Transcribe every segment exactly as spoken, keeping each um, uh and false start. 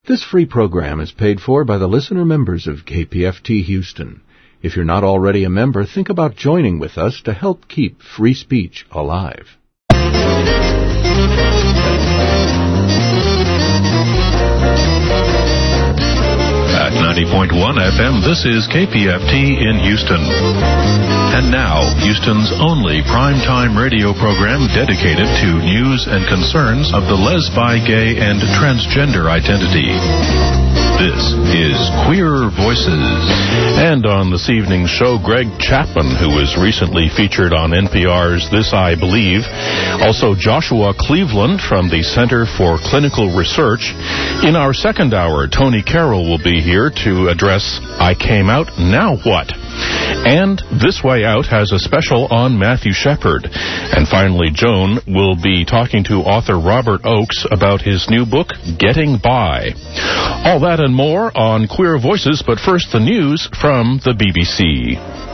This free program is paid for by the listener members of K P F T Houston. If you're not already a member, think about joining with us to help keep free speech alive. At ninety point one F M, this is K P F T in Houston. And now, Houston's only primetime radio program dedicated to news and concerns of the lesbi, gay, and transgender identity. This is Queer Voices. And on this evening's show, Greg Chapman, who was recently featured on N P R's This I Believe. Also, Joshua Cleveland from the Center for Clinical Research. In our second hour, Tony Carroll will be here to address I Came Out, Now What? And This Way Out has a special on Matthew Shepard. And finally, Joan will be talking to author Robert Oakes about his new book, Getting By. All that and more on Queer Voices, but first the news from the B B C.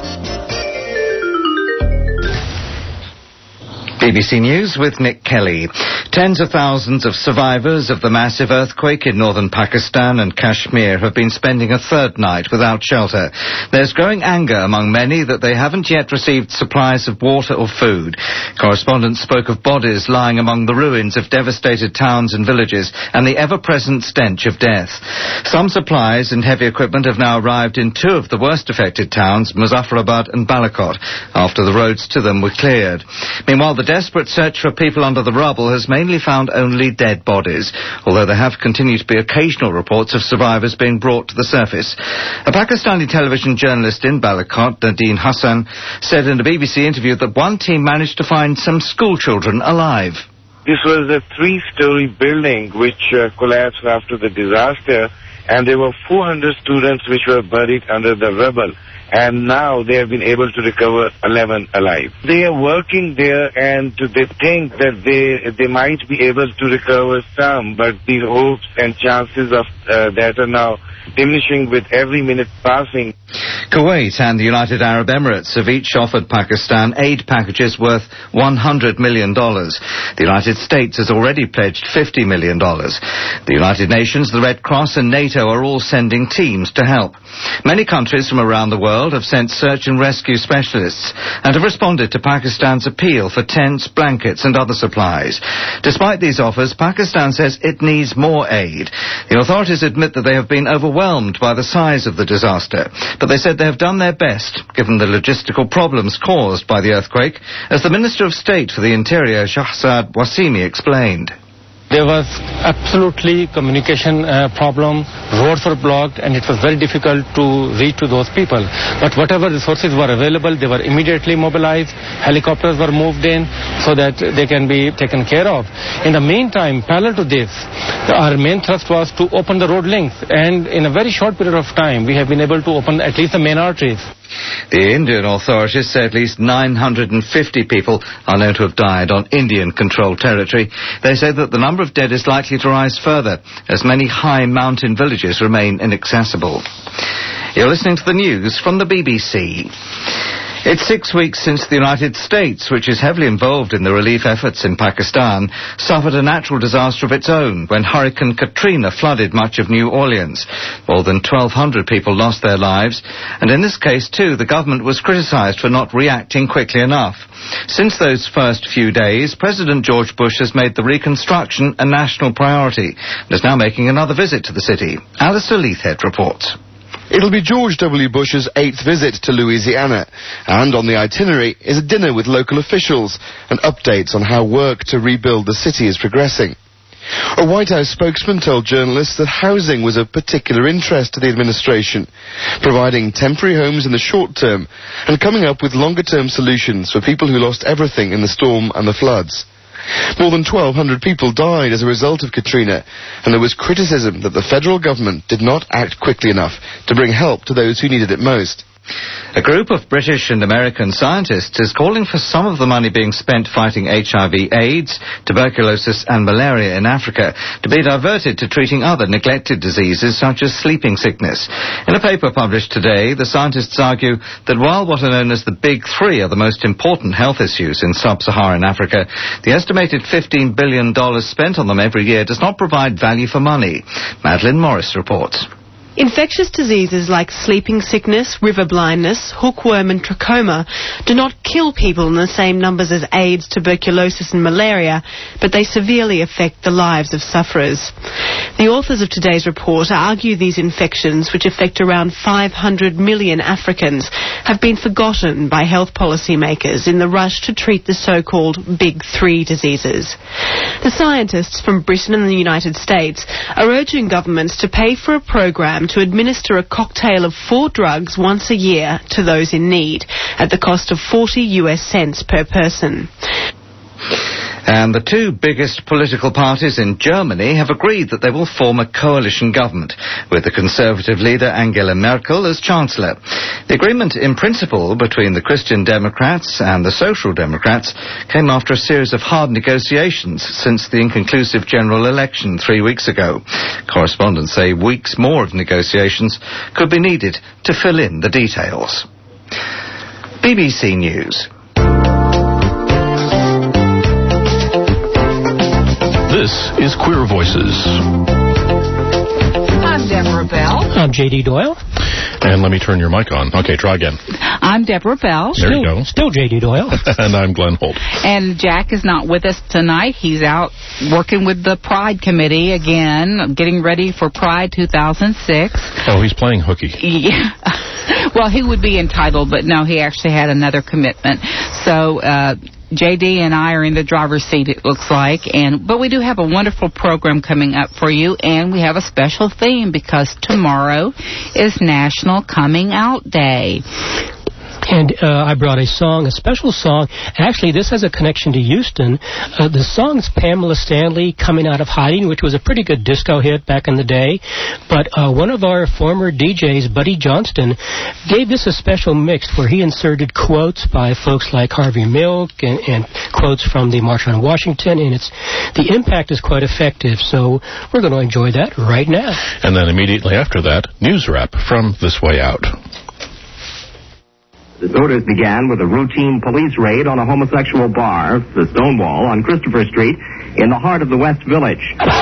B B C News with Nick Kelly. Tens of thousands of survivors of the massive earthquake in northern Pakistan and Kashmir have been spending a third night without shelter. There's growing anger among many that they haven't yet received supplies of water or food. Correspondents spoke of bodies lying among the ruins of devastated towns and villages and the ever-present stench of death. Some supplies and heavy equipment have now arrived in two of the worst affected towns, Muzaffarabad and Balakot, after the roads to them were cleared. Meanwhile, the desperate search for people under the rubble has mainly found only dead bodies, although there have continued to be occasional reports of survivors being brought to the surface. A Pakistani television journalist in Balakot, Nadine Hassan, said in a B B C interview that one team managed to find some school children alive. This was a three-story building which uh, collapsed after the disaster, and there were four hundred students which were buried under the rubble. And now they have been able to recover eleven alive. They are working there, and they think that they they might be able to recover some, but the hopes and chances of uh, that are now diminishing with every minute passing. Kuwait and the United Arab Emirates have each offered Pakistan aid packages worth one hundred million dollars. The United States has already pledged fifty million dollars. The United Nations, the Red Cross and NATO are all sending teams to help. Many countries from around the world have sent search and rescue specialists and have responded to Pakistan's appeal for tents, blankets and other supplies. Despite these offers, Pakistan says it needs more aid. The authorities admit that they have been overwhelmed by the size of the disaster, but they said they have done their best, given the logistical problems caused by the earthquake, as the Minister of State for the Interior, Shahzad Wasimi, explained. There was absolutely communication uh, problem, roads were blocked, and it was very difficult to reach to those people. But whatever resources were available, they were immediately mobilized. Helicopters were moved in so that they can be taken care of. In the meantime, parallel to this, our main thrust was to open the road links, and in a very short period of time, we have been able to open at least the main arteries. The Indian authorities say at least nine hundred fifty people are known to have died on Indian-controlled territory. They say that the number of dead is likely to rise further, as many high mountain villages remain inaccessible. You're listening to the news from the B B C. It's six weeks since the United States, which is heavily involved in the relief efforts in Pakistan, suffered a natural disaster of its own when Hurricane Katrina flooded much of New Orleans. More than twelve hundred people lost their lives, and in this case, too, the government was criticized for not reacting quickly enough. Since those first few days, President George Bush has made the reconstruction a national priority and is now making another visit to the city. Alistair Leithhead reports. It'll be George W. Bush's eighth visit to Louisiana, and on the itinerary is a dinner with local officials and updates on how work to rebuild the city is progressing. A White House spokesman told journalists that housing was of particular interest to the administration, providing temporary homes in the short term and coming up with longer-term solutions for people who lost everything in the storm and the floods. More than twelve hundred people died as a result of Katrina, and there was criticism that the federal government did not act quickly enough to bring help to those who needed it most. A group of British and American scientists is calling for some of the money being spent fighting H I V AIDS, tuberculosis and malaria in Africa to be diverted to treating other neglected diseases such as sleeping sickness. In a paper published today, the scientists argue that while what are known as the Big Three are the most important health issues in sub-Saharan Africa, the estimated fifteen billion dollars spent on them every year does not provide value for money. Madeline Morris reports. Infectious diseases like sleeping sickness, river blindness, hookworm and trachoma do not kill people in the same numbers as AIDS, tuberculosis and malaria, but they severely affect the lives of sufferers. The authors of today's report argue these infections, which affect around five hundred million Africans, have been forgotten by health policymakers in the rush to treat the so-called Big Three diseases. The scientists from Britain and the United States are urging governments to pay for a program to administer a cocktail of four drugs once a year to those in need, at the cost of forty U S cents per person. And the two biggest political parties in Germany have agreed that they will form a coalition government, with the Conservative leader Angela Merkel as Chancellor. The agreement in principle between the Christian Democrats and the Social Democrats came after a series of hard negotiations since the inconclusive general election three weeks ago. Correspondents say weeks more of negotiations could be needed to fill in the details. B B C News. This is Queer Voices. I'm Deborah Bell. I'm J D Doyle. And let me turn your mic on. Okay, try again. I'm Deborah Bell. There still, you go. Still J D Doyle. And I'm Glenn Holt. And Jack is not with us tonight. He's out working with the Pride Committee again, getting ready for Pride two thousand six. Oh, he's playing hooky. Yeah. Well, he would be entitled, but no, he actually had another commitment. So, uh, J D and I are in the driver's seat, it looks like, and but we do have a wonderful program coming up for you, and we have a special theme because tomorrow is National Coming Out Day. And uh, I brought a song, a special song. Actually, this has a connection to Houston. Uh, the song's Pamela Stanley, Coming Out of Hiding, which was a pretty good disco hit back in the day. But uh, one of our former D Js, Buddy Johnston, gave this a special mix where he inserted quotes by folks like Harvey Milk and, and quotes from the March on Washington. And it's the impact is quite effective. So we're going to enjoy that right now. And then immediately after that, News Wrap from This Way Out. The orders began with a routine police raid on a homosexual bar, the Stonewall, on Christopher Street in the heart of the West Village.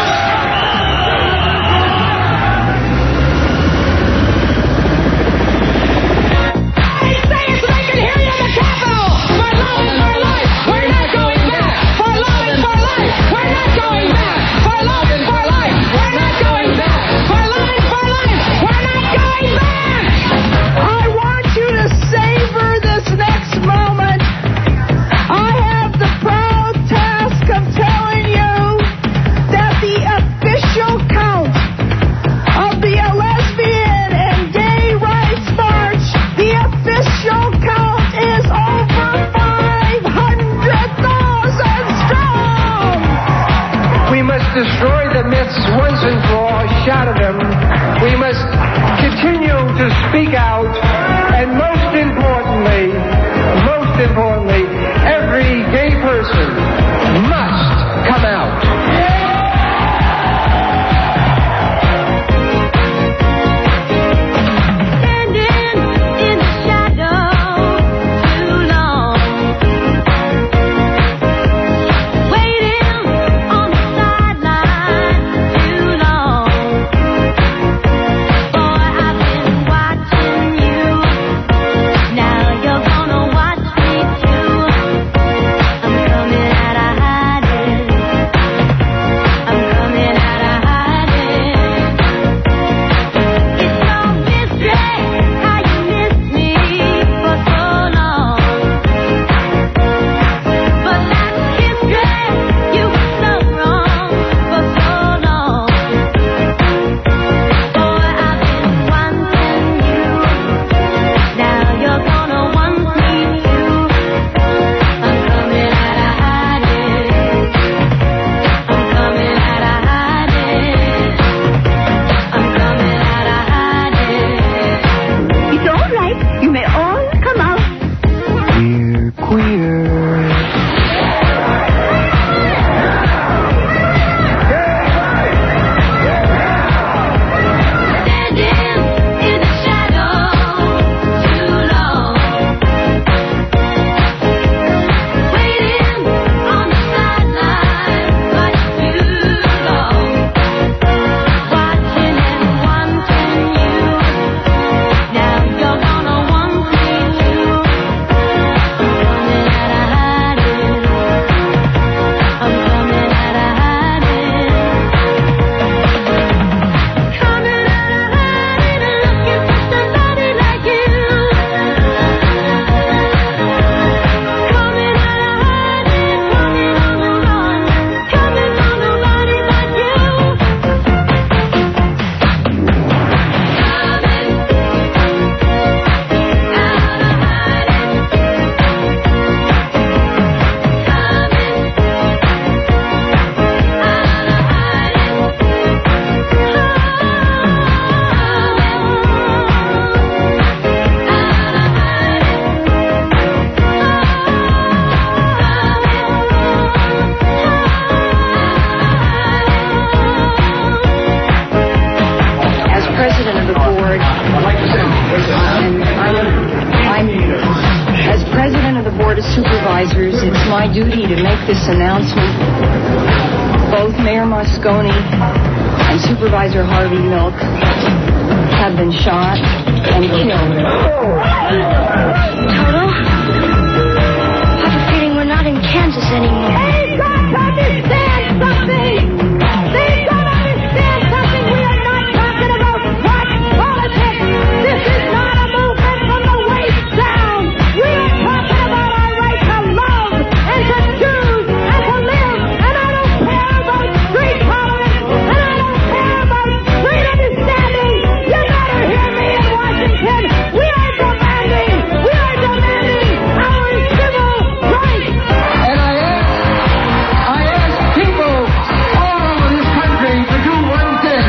Destroy the myths once and for all, shatter them. We must continue to speak out, and most importantly, most importantly, every gay person must come out. Now you're gonna watch me too. president of the board, and I'm, I'm, as president of the Board of Supervisors, it's my duty to make this announcement. Both Mayor Moscone and Supervisor Harvey Milk have been shot and killed. Toto, I have a feeling we're not in Kansas anymore. They've got to understand something! They've got to understand something! We are not talking about what politics! This is not a movement from the waist down! We are talking about our right to love and to choose and to live! And I don't care about street tolerance! And I don't care about street understanding! You better hear me in Washington! We are demanding! We are demanding our civil rights! And I ask, I ask people all over this country to do one thing.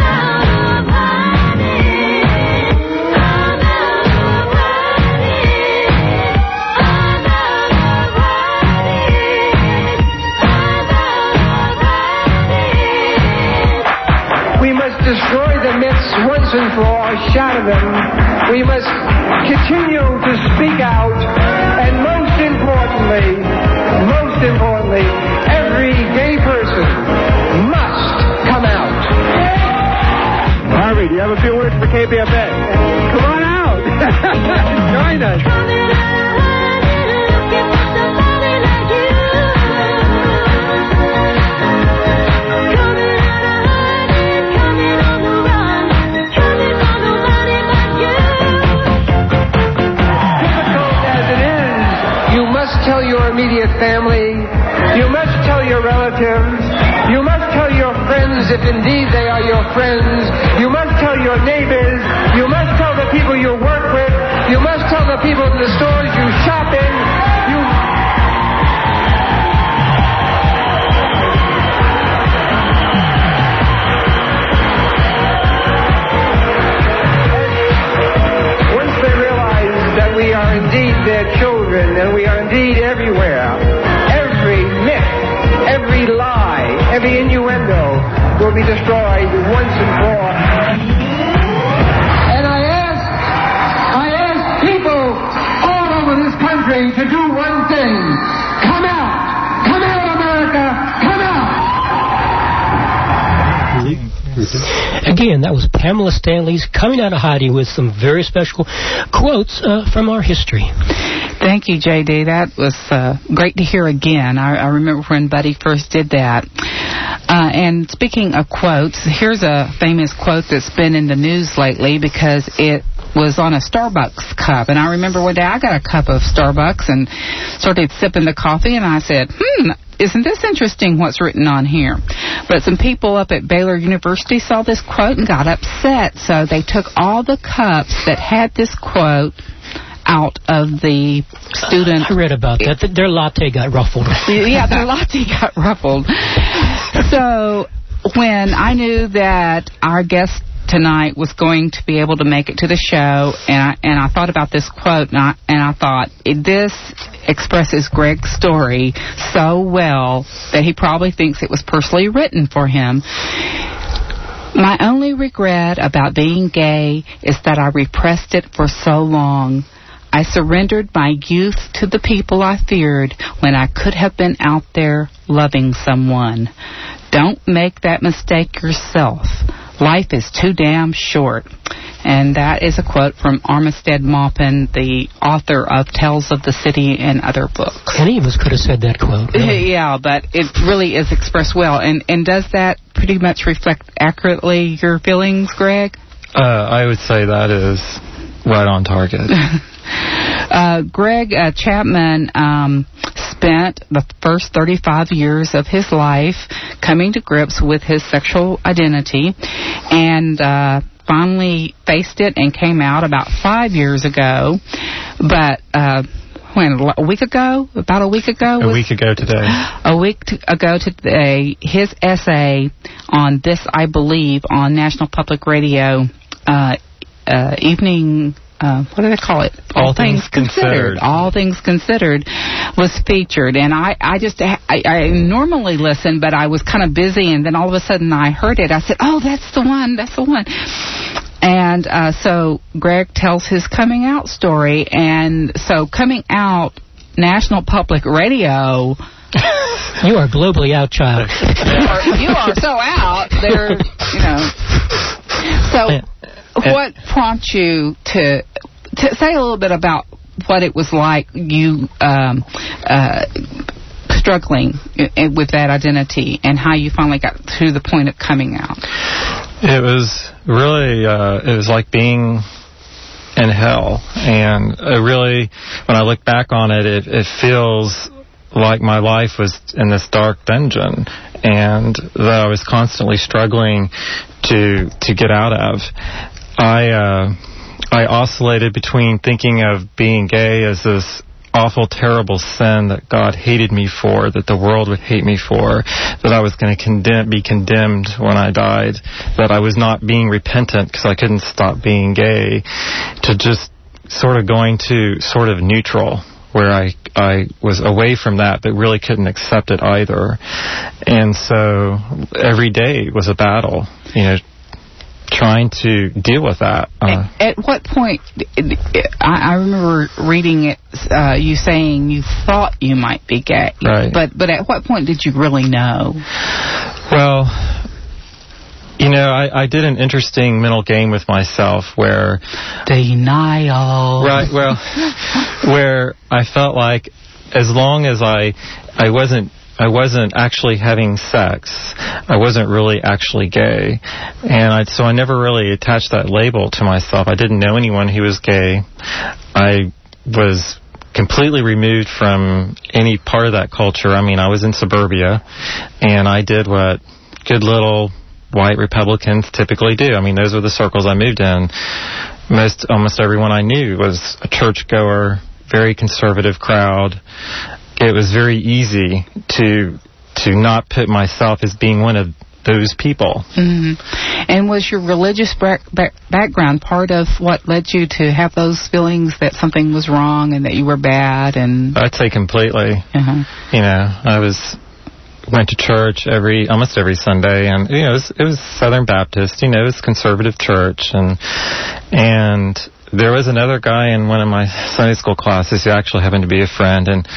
We must destroy the myths once and for all, shatter them. We must continue to speak out, and most importantly, most importantly, every gay person must come out. Harvey, do you have a few words for K P F A? Come on out. Join us. Tell your immediate family, you must tell your relatives, you must tell your friends if indeed they are your friends, you must tell your neighbors, you must tell the people you work with, you must tell the people in the stores you shop in, you... Once they realize that we are indeed their children, and we are indeed everywhere. Every myth, every lie, every innuendo will be destroyed once and for all. And I ask, I ask people all over this country to do one thing. Come out! Come out, America! Come out! Again, that was Pamela Stanley's Coming Out of Hiding with some very special quotes uh, from our history. Thank you, J D. That was uh, great to hear again. I, I remember when Buddy first did that. Uh, and speaking of quotes, here's a famous quote that's been in the news lately because it was on a Starbucks cup. And I remember one day I got a cup of Starbucks and started sipping the coffee, and I said, hmm, isn't this interesting what's written on here? But some people up at Baylor University saw this quote and got upset. So they took all the cups that had this quote out of the student... I read about that. Their latte got ruffled. Yeah, their latte got ruffled. So when I knew that our guest tonight was going to be able to make it to the show, and I, and I thought about this quote, and I, and I thought, this expresses Greg's story so well that he probably thinks it was personally written for him. My only regret about being gay is that I repressed it for so long. I surrendered my youth to the people I feared when I could have been out there loving someone. Don't make that mistake yourself. Life is too damn short. And that is a quote from Armistead Maupin, the author of Tales of the City and other books. Any of us could have said that quote. Really. Yeah, but it really is expressed well. And, and does that pretty much reflect accurately your feelings, Greg? Uh, I would say that is right on target. Uh, Greg uh, Chapman um, spent the first thirty-five years of his life coming to grips with his sexual identity, and uh, finally faced it and came out about five years ago. But uh, when a week ago, about a week ago, a week ago today, a week to, ago today, his essay on This I Believe on National Public Radio uh, uh, evening. Uh, what do they call it? All, All things, things considered. considered. All Things Considered was featured. And I, I just, I, I normally listen, but I was kind of busy, and then all of a sudden I heard it. I said, oh, that's the one, that's the one. And uh, so Greg tells his coming out story. And so coming out, National Public Radio... You are globally out, child. you, are, you are so out. There, you know. So what prompts you to, to say a little bit about what it was like you um, uh, struggling with that identity and how you finally got to the point of coming out? It was really, uh, it was like being in hell. And it really, when I look back on it, it, it feels like my life was in this dark dungeon and that I was constantly struggling to to get out of. I uh, I oscillated between thinking of being gay as this awful, terrible sin that God hated me for, that the world would hate me for, that I was going to condemn, be condemned when I died, that I was not being repentant because I couldn't stop being gay, to just sort of going to sort of neutral, where I I was away from that, but really couldn't accept it either. And so every day was a battle, you know, trying to deal with that. Uh, at, at what point, I, I remember reading it, uh, you saying you thought you might be gay, right. but but at what point did you really know? Well, you know, I, I did an interesting mental game with myself where... Denial. Right, well, where I felt like as long as I I wasn't I wasn't actually having sex, I wasn't really actually gay. And I, so I never really attached that label to myself. I didn't know anyone who was gay. I was completely removed from any part of that culture. I mean, I was in suburbia, and I did what good little white Republicans typically do. I mean, those were the circles I moved in. Most, almost everyone I knew was a churchgoer, very conservative crowd. It was very easy to to not put myself as being one of those people. Mm-hmm. And was your religious back, back, background part of what led you to have those feelings that something was wrong and that you were bad? And I'd say completely. Uh-huh. You know, I was went to church every almost every Sunday, and you know, it was, it was Southern Baptist. You know, it was conservative church, and and there was another guy in one of my Sunday school classes who actually happened to be a friend, and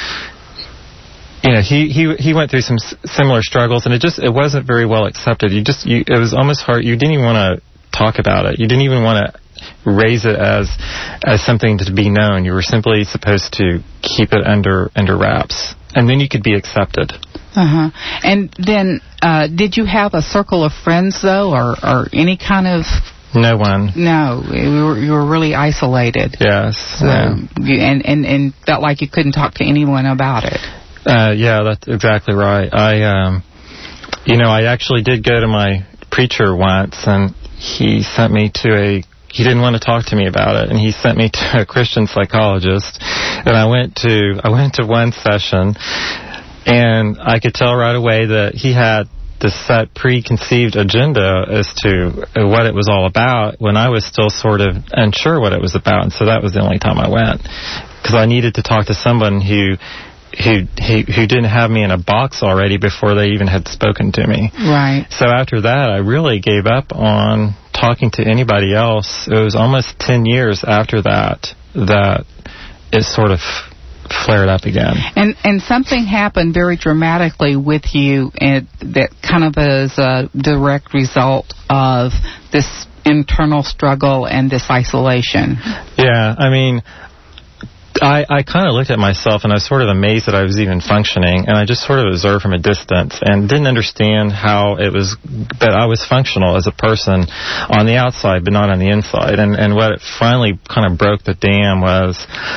you know, he, he he went through some s- similar struggles, and it just it wasn't very well accepted. You just you, it was almost hard. You didn't even want to talk about it. You didn't even want to raise it as as something to be known. You were simply supposed to keep it under under wraps, and then you could be accepted. Uh-huh. And then, uh, did you have a circle of friends, though, or, or any kind of... No one. No, you were, you were really isolated. Yes. So, yeah. you, and, and, and felt like you couldn't talk to anyone about it. Uh, yeah, that's exactly right. I, um, you know, I actually did go to my preacher once, and he sent me to a... He didn't want to talk to me about it, and he sent me to a Christian psychologist, and I went to I went to one session, and I could tell right away that he had this set preconceived agenda as to what it was all about when I was still sort of unsure what it was about. And so that was the only time I went, because I needed to talk to someone who who who who didn't have me in a box already before they even had spoken to me. Right. So after that, I really gave up on talking to anybody else. It was almost ten years after that that it sort of flared up again. And and something happened very dramatically with you, and that kind of is a direct result of this internal struggle and this isolation. Yeah, I mean, I, I kind of looked at myself, and I was sort of amazed that I was even functioning, and I just sort of observed from a distance and didn't understand how it was that I was functional as a person on the outside but not on the inside. And, and what it finally kind of broke the dam was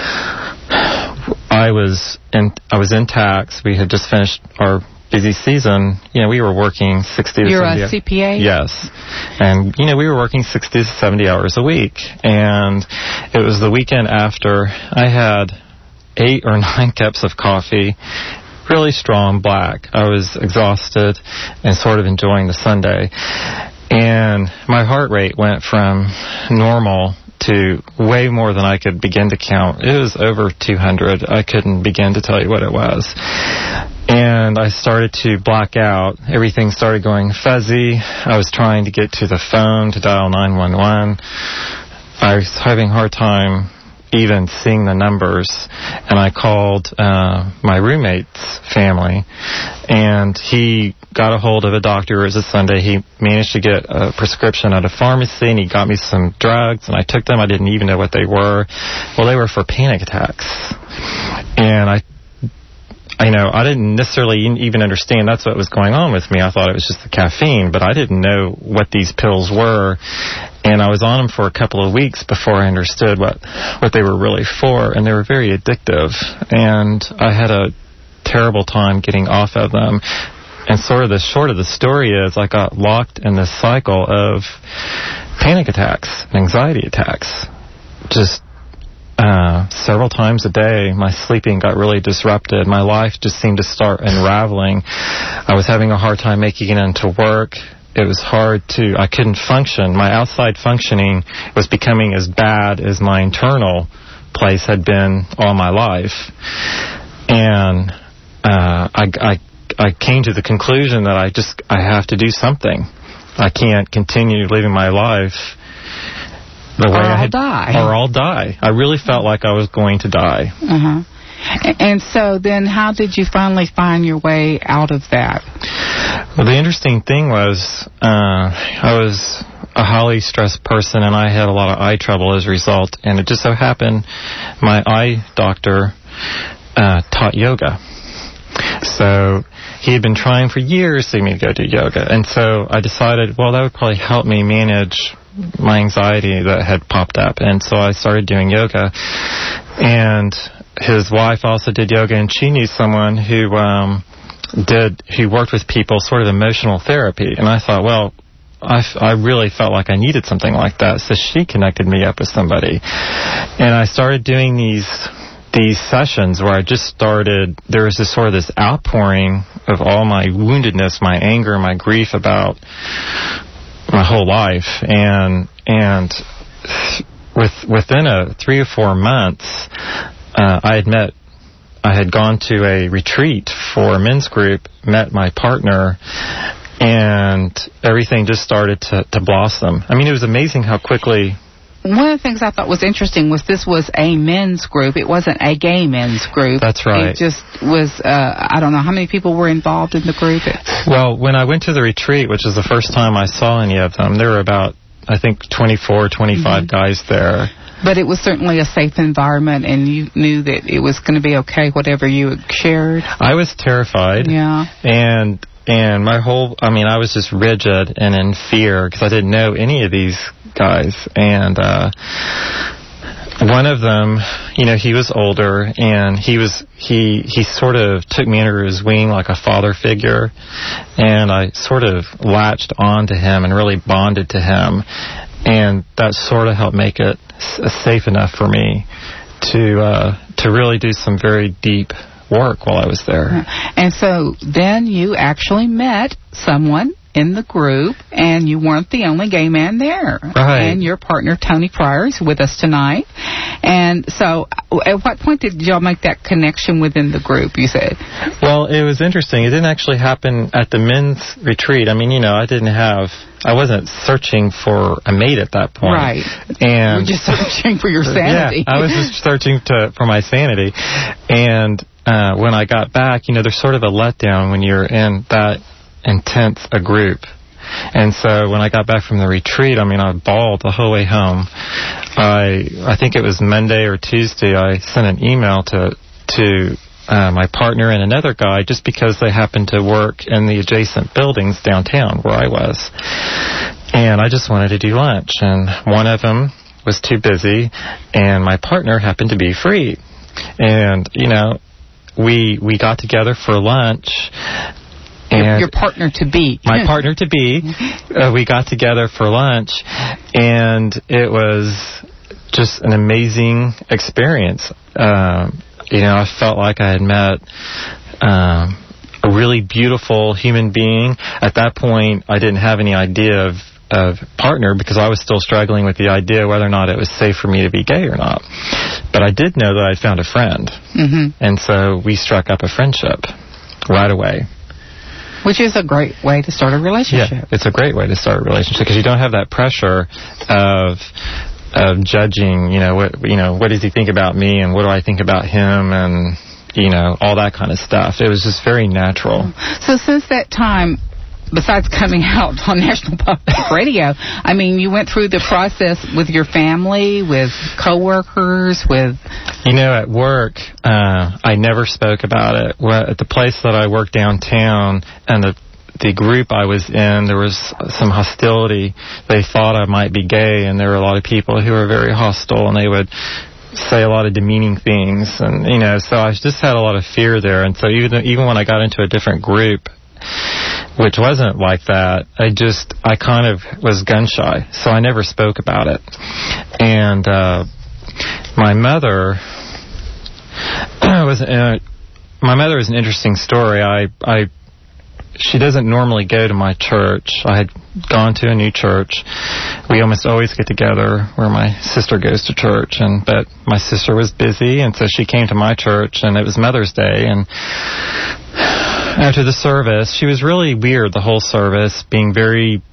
I was in I was in tax. We had just finished our busy season. You know, we were working sixty to You're seventy. You're a C P A? Yes. And, you know, we were working sixty to seventy hours a week. And it was the weekend after I had eight or nine cups of coffee, really strong black. I was exhausted and sort of enjoying the Sunday. And my heart rate went from normal to way more than I could begin to count. It was over two hundred. I couldn't begin to tell you what it was. And I started to black out. Everything started going fuzzy. I was trying to get to the phone to dial nine one one. I was having a hard time even seeing the numbers. And I called uh, my roommate's family, and he got a hold of a doctor. It was a Sunday. He managed to get a prescription at a pharmacy, and he got me some drugs, and I took them. I didn't even know what they were. Well, they were for panic attacks. And I I know, I didn't necessarily even understand that's what was going on with me. I thought it was just the caffeine, but I didn't know what these pills were. And I was on them for a couple of weeks before I understood what, what they were really for, and they were very addictive. And I had a terrible time getting off of them. And sort of the short of the story is I got locked in this cycle of panic attacks and anxiety attacks. Just Uh, several times a day, my sleeping got really disrupted. My life just seemed to start unraveling. I was having a hard time making it into work. It was hard to, I couldn't function. My outside functioning was becoming as bad as my internal place had been all my life. And uh, I, I, I came to the conclusion that I just, I have to do something. I can't continue living my life the way or I I'll had, die. Or I'll die. I really felt like I was going to die. Uh-huh. And so then how did you finally find your way out of that? Well, the interesting thing was uh, I was a highly stressed person, and I had a lot of eye trouble as a result. And it just so happened my eye doctor uh, taught yoga. So he had been trying for years to get me to go do yoga. And so I decided, well, that would probably help me manage my anxiety that had popped up. And so I started doing yoga. And his wife also did yoga, and she knew someone who um, did, who worked with people, sort of emotional therapy. And I thought, well, I, f- I really felt like I needed something like that. So she connected me up with somebody. And I started doing these these sessions where I just started, there was this sort of this outpouring of all my woundedness, my anger, my grief about my whole life. And and with within a three or four months, uh, I had met, I had gone to a retreat for a men's group, met my partner, and everything just started to, to blossom. I mean, it was amazing how quickly. One of the things I thought was interesting was this was a men's group. It wasn't a gay men's group. That's right. It just was, uh, I don't know, how many people were involved in the group? Well, when I went to the retreat, which was the first time I saw any of them, there were about, I think, twenty-four, twenty-five mm-hmm. guys there. But it was certainly a safe environment, and you knew that it was going to be okay, whatever you shared. I was terrified. Yeah. And and my whole, I mean, I was just rigid and in fear because I didn't know any of these guys. And uh, one of them, you know, he was older, and he was he he sort of took me under his wing like a father figure, and I sort of latched on to him and really bonded to him, and that sort of helped make it safe enough for me to uh, to really do some very deep work while I was there. And so then you actually met someone in the group, and you weren't the only gay man there. Right. And your partner, Tony Pryor, is with us tonight. And so at what point did y'all make that connection within the group, you said? Well, it was interesting. It didn't actually happen at the men's retreat. I mean, you know, I didn't have, I wasn't searching for a mate at that point. Right. And you were just searching for your sanity. Yeah, I was just searching to for my sanity. And uh, when I got back, you know, there's sort of a letdown when you're in that intense a group. And so when I got back from the retreat, I mean, I bawled the whole way home. I I think it was Monday or Tuesday, I sent an email to to uh, my partner and another guy just because they happened to work in the adjacent buildings downtown where I was. And I just wanted to do lunch. And one of them was too busy, and my partner happened to be free. And, you know, we we got together for lunch. And your partner to be. My partner to be. Uh, we got together for lunch, and it was just an amazing experience. Um, you know, I felt like I had met um, a really beautiful human being. At that point, I didn't have any idea of, of partner because I was still struggling with the idea whether or not it was safe for me to be gay or not. But I did know that I'd found a friend. Mm-hmm. And so we struck up a friendship, right away. Which is a great way to start a relationship. Yeah, it's a great way to start a relationship because you don't have that pressure of of judging, you know, what you know, what does he think about me and what do I think about him and, you know, all that kind of stuff. It was just very natural. So since that time, besides coming out on National Public Radio, I mean, you went through the process with your family, with coworkers, with... You know, at work, uh, I never spoke about it. Well, at the place that I worked downtown and the the group I was in, there was some hostility. They thought I might be gay, and there were a lot of people who were very hostile, and they would say a lot of demeaning things. And, you know, so I just had a lot of fear there. And so even even when I got into a different group, which wasn't like that, I just, I kind of was gun shy, so I never spoke about it. And uh, my mother was, uh, my mother is an interesting story. I, I, she doesn't normally go to my church. I had gone to a new church. We almost always get together where my sister goes to church, and but my sister was busy, and so she came to my church, and it was Mother's Day, and after the service, she was really weird the whole service, being very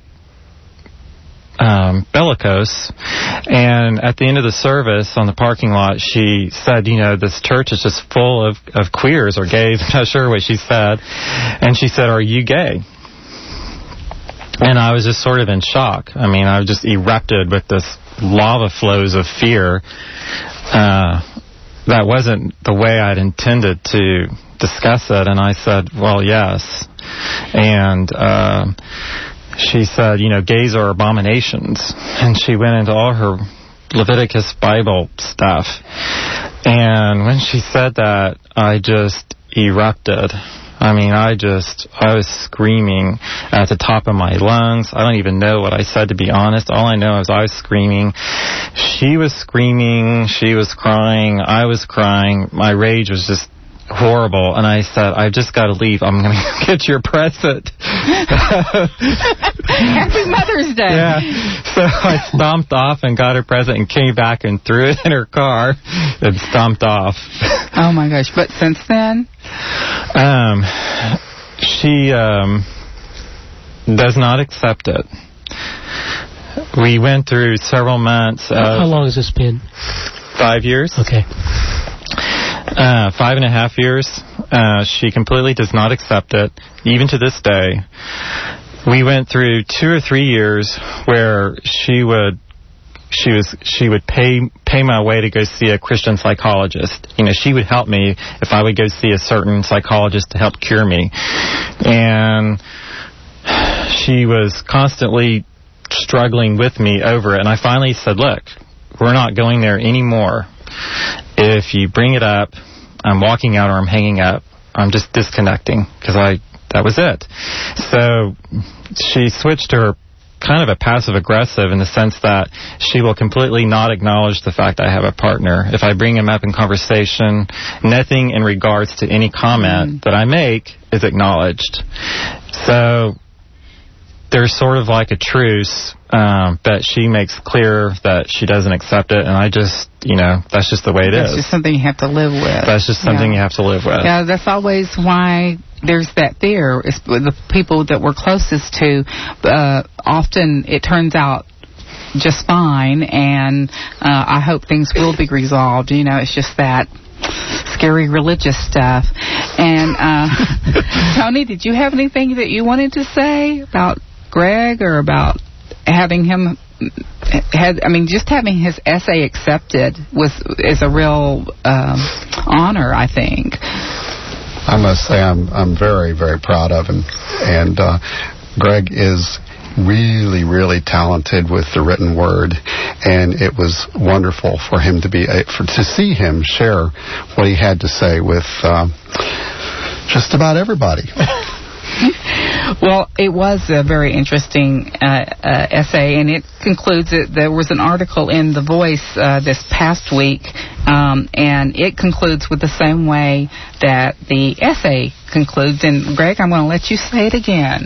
um, bellicose. And at the end of the service on the parking lot, she said, you know, this church is just full of, of queers or gays. I'm not sure what she said. And she said, are you gay? And I was just sort of in shock. I mean, I just erupted with this lava flows of fear. Uh, that wasn't the way I'd intended to discuss it. And I said, well, yes. And uh, she said, you know, gays are abominations. And she went into all her Leviticus Bible stuff. And when she said that, I just erupted. I mean, I just, I was screaming at the top of my lungs. I don't even know what I said, to be honest. All I know is I was screaming. She was screaming. She was crying. I was crying. My rage was just horrible. And I said, I've just got to leave. I'm going to get your present. Happy Mother's Day. Yeah. So I stomped off and got her present and came back and threw it in her car and stomped off. Oh, my gosh. But since then? Um, she um, does not accept it. We went through several months. Of How long has this been? Five years. Okay. Uh, five and a half years. Uh, she completely does not accept it, even to this day. We went through two or three years where she would, she was, she would pay pay my way to go see a Christian psychologist. You know, she would help me if I would go see a certain psychologist to help cure me, and she was constantly struggling with me over it. And I finally said, "Look, we're not going there anymore. If you bring it up, I'm walking out or I'm hanging up. I'm just disconnecting," because I that was it. So she switched to her kind of a passive-aggressive in the sense that she will completely not acknowledge the fact I have a partner. If I bring him up in conversation, nothing in regards to any comment mm. that I make is acknowledged. So there's sort of like a truce, um, but she makes clear that she doesn't accept it, and I just, you know, that's just the way it that's is. That's just something you have to live with. That's just something yeah. you have to live with. Yeah, that's always why there's that fear. It's the people that we're closest to, uh, often it turns out just fine, and uh, I hope things will be resolved. You know, it's just that scary religious stuff. And uh, Tony, did you have anything that you wanted to say about Greg or about having him had I mean just having his essay accepted was is a real um, honor, I think. I must say I'm I'm very very proud of him, and uh, Greg is really really talented with the written word, and it was wonderful for him to be for to see him share what he had to say with uh, just about everybody. Well, it was a very interesting uh, uh, essay, and it concludes it. There was an article in The Voice uh, this past week, um, and it concludes with the same way that the essay concludes. And, Greg, I'm going to let you say it again.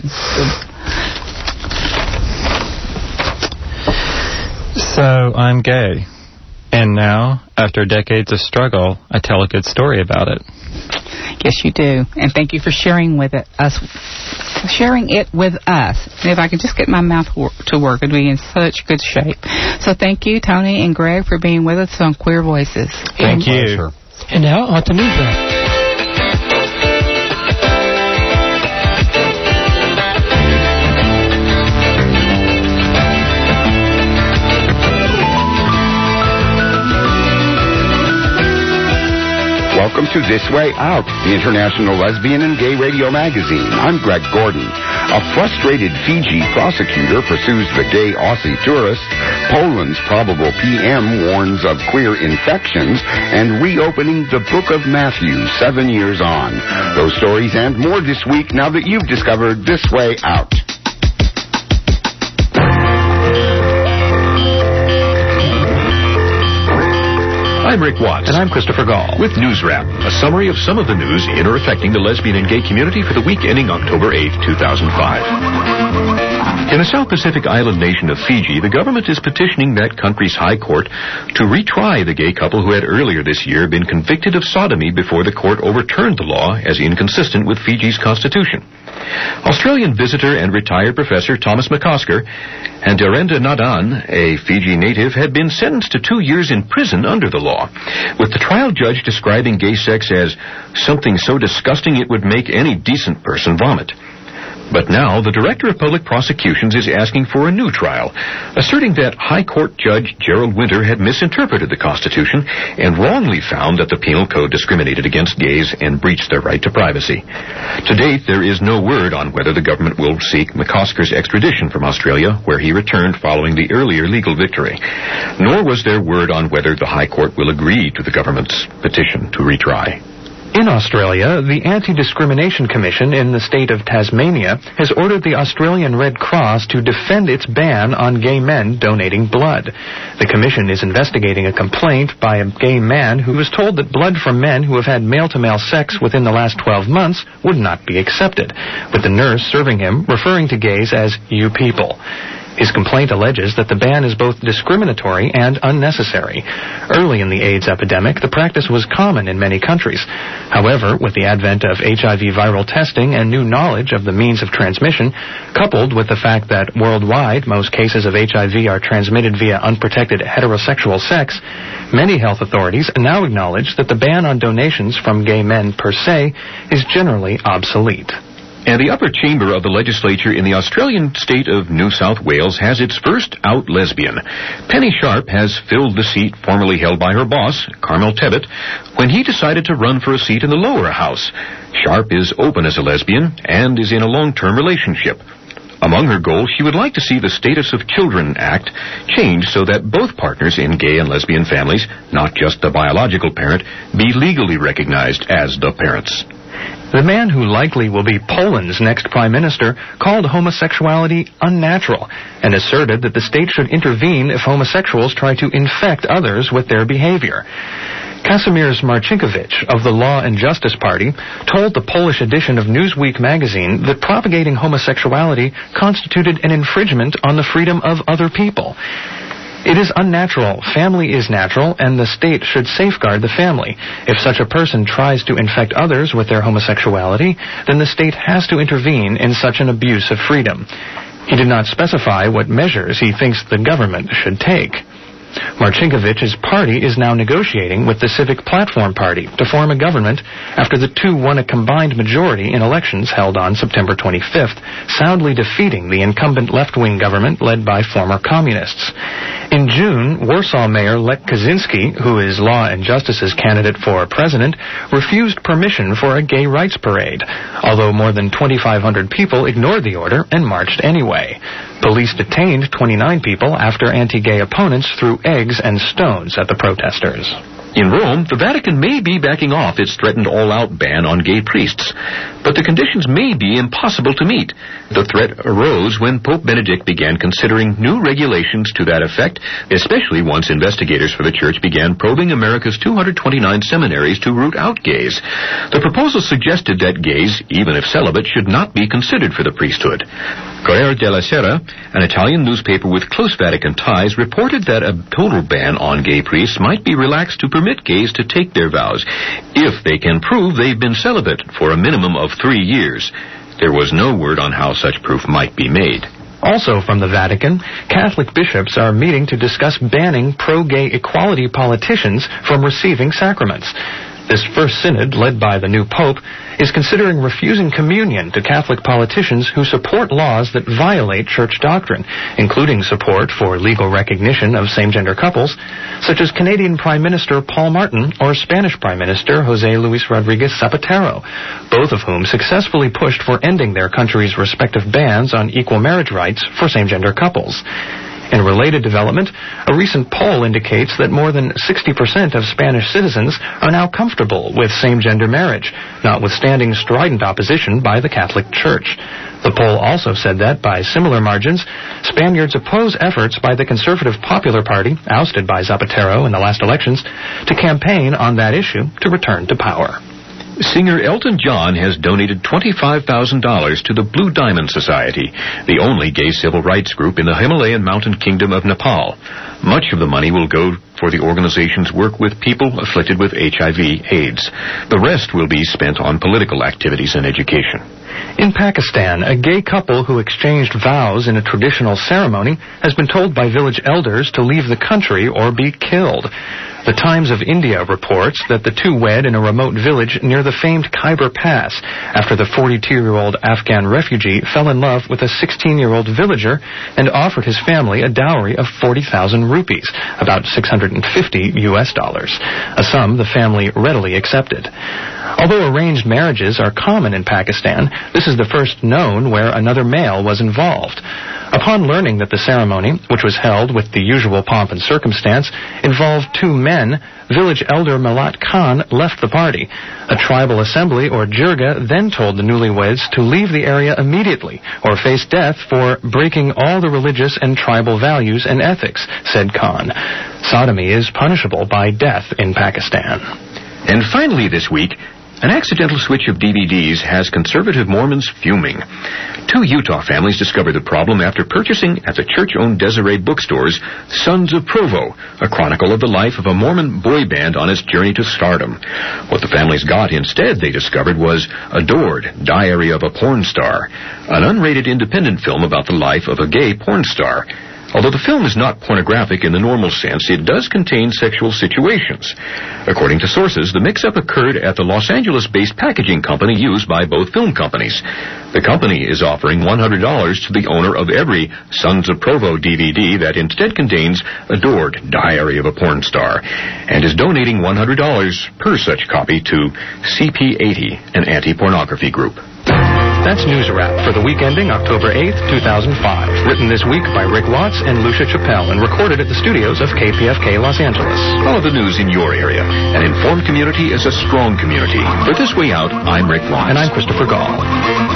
So, I'm gay. And now, after decades of struggle, I tell a good story about it. Yes, you do. And thank you for sharing with it, us, sharing it with us. And if I could just get my mouth wor- to work, it'd be in such good shape. So thank you, Tony and Greg, for being with us on Queer Voices. Thank you. Pleasure. And now on to Newswrap. Welcome to This Way Out, the international lesbian and gay radio magazine. I'm Greg Gordon. A frustrated Fiji prosecutor pursues the gay Aussie tourist. Poland's probable P M warns of queer infections, and reopening the Book of Matthew seven years on. Those stories and more this week now that you've discovered This Way Out. I'm Rick Watts. And I'm Christopher Gall. With Newswrap, a summary of some of the news in or affecting the lesbian and gay community for the week ending October eighth, two thousand five. In the South Pacific island nation of Fiji, the government is petitioning that country's high court to retry the gay couple who had earlier this year been convicted of sodomy before the court overturned the law as inconsistent with Fiji's constitution. Australian visitor and retired professor Thomas McCosker and Derenda Nadan, a Fiji native, had been sentenced to two years in prison under the law, with the trial judge describing gay sex as something so disgusting it would make any decent person vomit. But now the Director of Public Prosecutions is asking for a new trial, asserting that High Court Judge Gerald Winter had misinterpreted the Constitution and wrongly found that the Penal Code discriminated against gays and breached their right to privacy. To date, there is no word on whether the government will seek McCosker's extradition from Australia, where he returned following the earlier legal victory. Nor was there word on whether the High Court will agree to the government's petition to retry. In Australia, the Anti-Discrimination Commission in the state of Tasmania has ordered the Australian Red Cross to defend its ban on gay men donating blood. The commission is investigating a complaint by a gay man who was told that blood from men who have had male-to-male sex within the last twelve months would not be accepted, with the nurse serving him referring to gays as "you people." His complaint alleges that the ban is both discriminatory and unnecessary. Early in the AIDS epidemic, the practice was common in many countries. However, with the advent of H I V viral testing and new knowledge of the means of transmission, coupled with the fact that worldwide most cases of H I V are transmitted via unprotected heterosexual sex, many health authorities now acknowledge that the ban on donations from gay men per se is generally obsolete. And the upper chamber of the legislature in the Australian state of New South Wales has its first out lesbian. Penny Sharp has filled the seat formerly held by her boss, Carmel Tebbit, when he decided to run for a seat in the lower house. Sharp is open as a lesbian and is in a long-term relationship. Among her goals, she would like to see the Status of Children Act changed so that both partners in gay and lesbian families, not just the biological parent, be legally recognized as the parents. The man who likely will be Poland's next prime minister called homosexuality unnatural and asserted that the state should intervene if homosexuals try to infect others with their behavior. Kazimierz Marcinkiewicz of the Law and Justice Party told the Polish edition of Newsweek magazine that propagating homosexuality constituted an infringement on the freedom of other people. It is unnatural, family is natural, and the state should safeguard the family. If such a person tries to infect others with their homosexuality, then the state has to intervene in such an abuse of freedom. He did not specify what measures he thinks the government should take. Marcinkiewicz's party is now negotiating with the Civic Platform Party to form a government after the two won a combined majority in elections held on September twenty-fifth, soundly defeating the incumbent left-wing government led by former communists. In June, Warsaw Mayor Lech Kaczynski, who is Law and Justice's candidate for president, refused permission for a gay rights parade, although more than twenty-five hundred people ignored the order and marched anyway. Police detained twenty-nine people after anti-gay opponents threw eggs and stones at the protesters. In Rome, the Vatican may be backing off its threatened all-out ban on gay priests, but the conditions may be impossible to meet. The threat arose when Pope Benedict began considering new regulations to that effect, especially once investigators for the Church began probing America's two hundred twenty-nine seminaries to root out gays. The proposal suggested that gays, even if celibate, should not be considered for the priesthood. Corriere della Sera, an Italian newspaper with close Vatican ties, reported that a total ban on gay priests might be relaxed to permit permit gays to take their vows if they can prove they've been celibate for a minimum of three years. There was no word on how such proof might be made. Also from the Vatican, Catholic bishops are meeting to discuss banning pro-gay equality politicians from receiving sacraments. This first synod, led by the new pope, is considering refusing communion to Catholic politicians who support laws that violate church doctrine, including support for legal recognition of same-gender couples, such as Canadian Prime Minister Paul Martin or Spanish Prime Minister José Luis Rodríguez Zapatero, both of whom successfully pushed for ending their country's respective bans on equal marriage rights for same-gender couples. In a related development, a recent poll indicates that more than sixty percent of Spanish citizens are now comfortable with same-gender marriage, notwithstanding strident opposition by the Catholic Church. The poll also said that, by similar margins, Spaniards oppose efforts by the Conservative Popular Party, ousted by Zapatero in the last elections, to campaign on that issue to return to power. Singer Elton John has donated twenty-five thousand dollars to the Blue Diamond Society, the only gay civil rights group in the Himalayan mountain kingdom of Nepal. Much of the money will go for the organization's work with people afflicted with H I V AIDS. The rest will be spent on political activities and education. In Pakistan, a gay couple who exchanged vows in a traditional ceremony has been told by village elders to leave the country or be killed. The Times of India reports that the two wed in a remote village near the famed Khyber Pass after the forty-two-year-old Afghan refugee fell in love with a sixteen-year-old villager and offered his family a dowry of forty thousand rupees, about six hundred fifty U S dollars, a sum the family readily accepted. Although arranged marriages are common in Pakistan, this is the first known where another male was involved. Upon learning that the ceremony, which was held with the usual pomp and circumstance, involved two men, village elder Malat Khan left the party. A tribal assembly, or jirga, then told the newlyweds to leave the area immediately or face death for breaking all the religious and tribal values and ethics, said Khan. Sodomy is punishable by death in Pakistan. And finally this week, an accidental switch of D V Ds has conservative Mormons fuming. Two Utah families discovered the problem after purchasing at the church-owned Deseret bookstores Sons of Provo, a chronicle of the life of a Mormon boy band on its journey to stardom. What the families got instead, they discovered, was Adored, Diary of a Porn Star, an unrated independent film about the life of a gay porn star. Although the film is not pornographic in the normal sense, it does contain sexual situations. According to sources, the mix-up occurred at the Los Angeles-based packaging company used by both film companies. The company is offering one hundred dollars to the owner of every Sons of Provo D V D that instead contains Adored, Diary of a Porn Star, and is donating one hundred dollars per such copy to C P eighty, an anti-pornography group. That's News Wrap for the week ending October eighth, two thousand five. Written this week by Rick Watts and Lucia Chappelle and recorded at the studios of K P F K Los Angeles. Follow the news in your area. An informed community is a strong community. For This Way Out, I'm Rick Watts. And I'm Christopher Gall.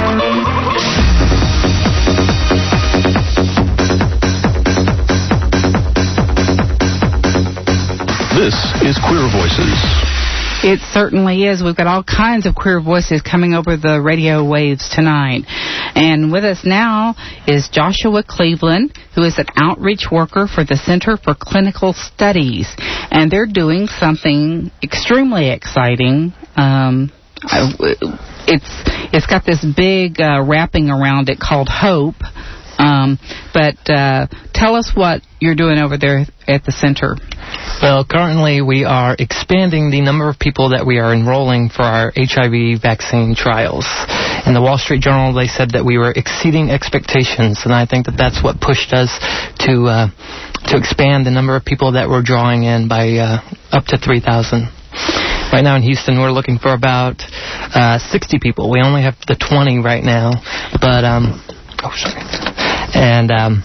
This is Queer Voices. It certainly is. We've got all kinds of queer voices coming over the radio waves tonight. And with us now is Joshua Cleveland, who is an outreach worker for the Center for Clinical Studies. And they're doing something extremely exciting. Um, it's it's got this big uh, wrapping around it called Hope. Um, but uh, tell us what you're doing over there at the center. Well, currently we are expanding the number of people that we are enrolling for our H I V vaccine trials. In the Wall Street Journal, they said that we were exceeding expectations, and I think that that's what pushed us to uh, to expand the number of people that we're drawing in by uh, up to three thousand. Right now in Houston, we're looking for about uh, sixty people. We only have the twenty right now, but um, oh, sorry, and um.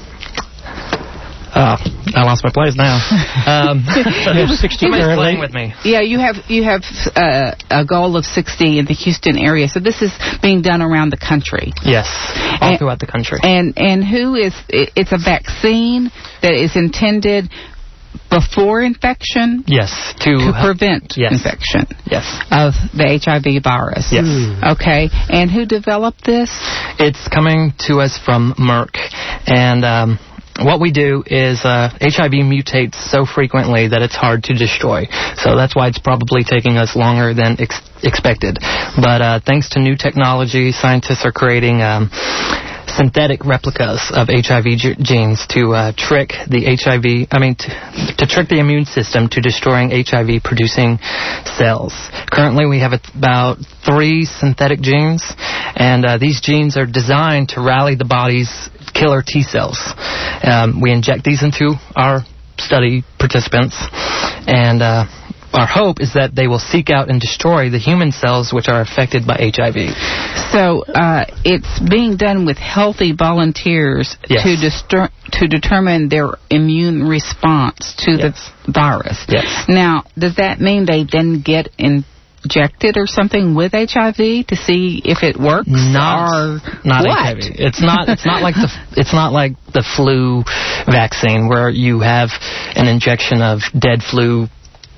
Oh, I lost my place now. Um, you have sixty playing with me. Yeah, you have you have uh, a goal of sixty in the Houston area. So this is being done around the country. Yes, all and, throughout the country. And and who is? It's a vaccine that is intended before infection. Yes, to, to prevent yes. infection. Yes, of the H I V virus. Yes. Okay, and who developed this? It's coming to us from Merck, and. Um, what we do is uh, H I V mutates so frequently that it's hard to destroy. So that's why it's probably taking us longer than ex- expected. But uh, thanks to new technology, scientists are creating um, synthetic replicas of H I V g- genes to uh, trick the H I V, I mean, to, to trick the immune system to destroying H I V-producing cells. Currently, we have about three synthetic genes, and uh, these genes are designed to rally the body's killer T cells. Um, we inject these into our study participants, and uh, our hope is that they will seek out and destroy the human cells which are affected by H I V. So uh, it's being done with healthy volunteers yes. to distur- to determine their immune response to yes. the virus. Yes. Now, does that mean they then get injected or something with H I V to see if it works? Not, or not what? H I V. It's not. It's not like the. It's not like the flu vaccine where you have an injection of dead flu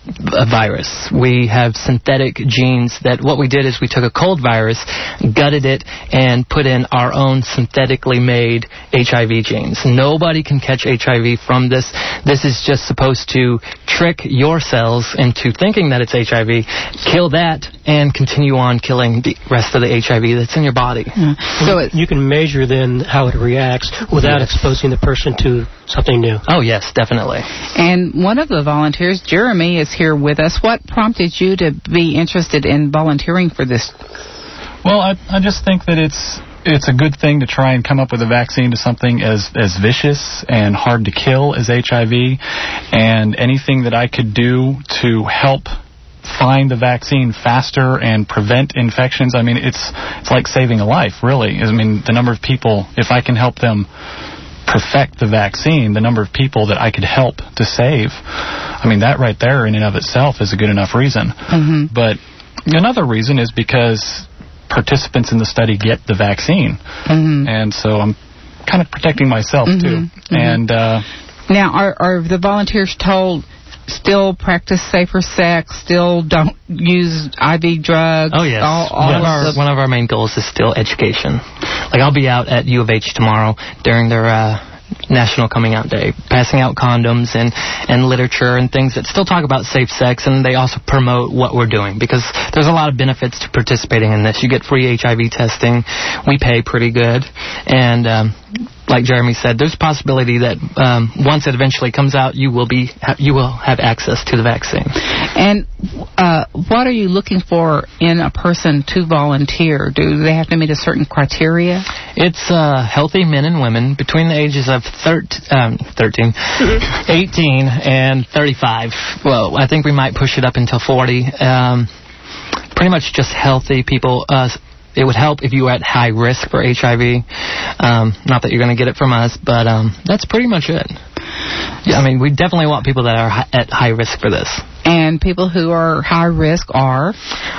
a virus. We have synthetic genes that what we did is we took a cold virus, gutted it, and put in our own synthetically made H I V genes. Nobody can catch H I V from this. This is just supposed to trick your cells into thinking that it's H I V, kill that, and continue on killing the rest of the H I V that's in your body. Mm. So it, you can measure then how it reacts without yes. exposing the person to something new. Oh, yes, definitely. And one of the volunteers, Jeremy, is here with us. What prompted you to be interested in volunteering for this? Well, I, I just think that it's it's a good thing to try and come up with a vaccine to something as, as vicious and hard to kill as H I V, and anything that I could do to help find the vaccine faster and prevent infections. I mean, it's it's like saving a life, really. I mean, the number of people, if I can help them perfect the vaccine, the number of people that I could help to save, I mean, that right there in and of itself is a good enough reason. Mm-hmm. But another reason is because participants in the study get the vaccine. Mm-hmm. And so I'm kind of protecting myself, mm-hmm. too. Mm-hmm. And uh, now, are, are the volunteers told still practice safer sex, still don't use I V drugs? Oh, yes. All, all one, of our, one of our main goals is still education. Like, I'll be out at U of H tomorrow during their uh, National Coming Out Day, passing out condoms and, and literature and things that still talk about safe sex, and they also promote what we're doing, because there's a lot of benefits to participating in this. You get free H I V testing. We pay pretty good. And um, like Jeremy said, there's a possibility that um, once it eventually comes out, you will be ha- you will have access to the vaccine. And uh, what are you looking for in a person to volunteer? Do they have to meet a certain criteria? It's uh, healthy men and women between the ages of thirteen, um, thirteen eighteen and thirty-five. Well, I think we might push it up until forty. Um, pretty much just healthy people. Uh, It would help if you were at high risk for H I V. Um, not that you're going to get it from us, but um, that's pretty much it. Yeah, I mean, we definitely want people that are hi- at high risk for this. And people who are high risk are?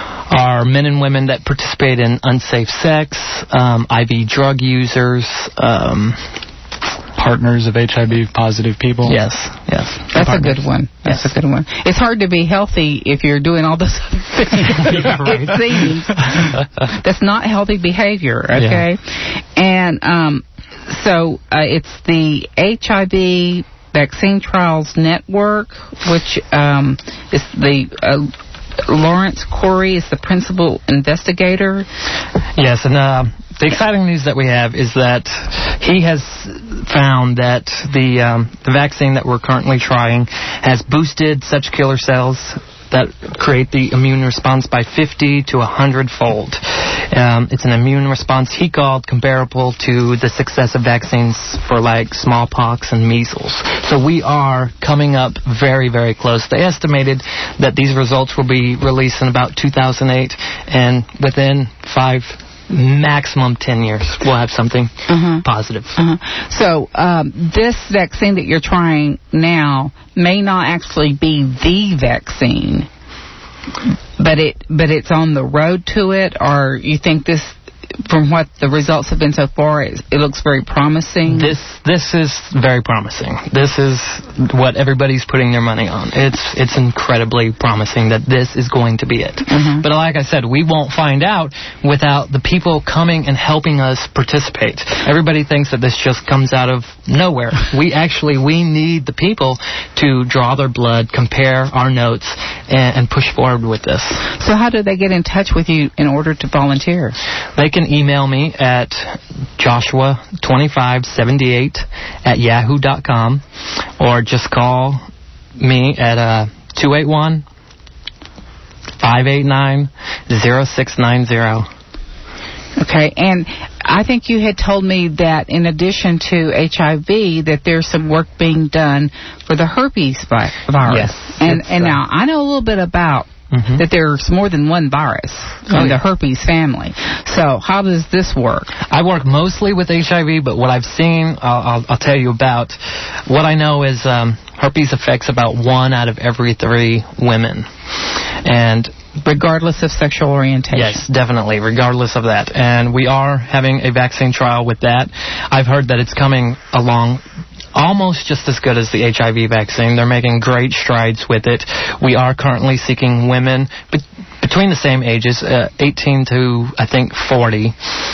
Are men and women that participate in unsafe sex, um, I V drug users, um, partners of H I V positive people. Yes, yes. That's a good one. That's yes. a good one. It's hard to be healthy if you're doing all this other things. Yeah, right. It seems. That's not healthy behavior, okay? Yeah. And um, so uh, it's the H I V Vaccine Trials Network, which um, is the... Uh, Lawrence Corey is the principal investigator. Yes, and uh, the exciting news that we have is that he has found that the um, the vaccine that we're currently trying has boosted such killer cells that create the immune response by fifty to one hundred fold. Um, it's an immune response he called comparable to the success of vaccines for like smallpox and measles. So we are coming up very, very close. They estimated that these results will be released in about two thousand eight, and within five maximum ten years, we'll have something uh-huh. positive. Uh-huh. So um, this vaccine that you're trying now may not actually be the vaccine, but it but it's on the road to it, or you think this from what the results have been so far, it, it looks very promising. This this is very promising. This is what everybody's putting their money on. It's it's incredibly promising that this is going to be it. Mm-hmm. But like I said, we won't find out without the people coming and helping us participate. Everybody thinks that this just comes out of nowhere. We actually we need the people to draw their blood, compare our notes, and, and push forward with this. So how do they get in touch with you in order to volunteer? They can email me at joshua twenty-five seventy-eight at yahoo dot com, or just call me at uh, two eight one, five eight nine, zero six nine zero. Okay, and I think you had told me that in addition to H I V, that there's some work being done for the herpes vi- virus. Yes. And, and now, I know a little bit about Mm-hmm. that there's more than one virus oh, in yeah. the herpes family. So how does this work? I work mostly with H I V, but what I've seen, I'll, I'll, I'll tell you about. What I know is um, herpes affects about one out of every three women. And regardless of sexual orientation? Yes, definitely, regardless of that. And we are having a vaccine trial with that. I've heard that it's coming along almost just as good as the H I V vaccine. They're making great strides with it. We are currently seeking women be- between the same ages, uh, eighteen to, I think, forty,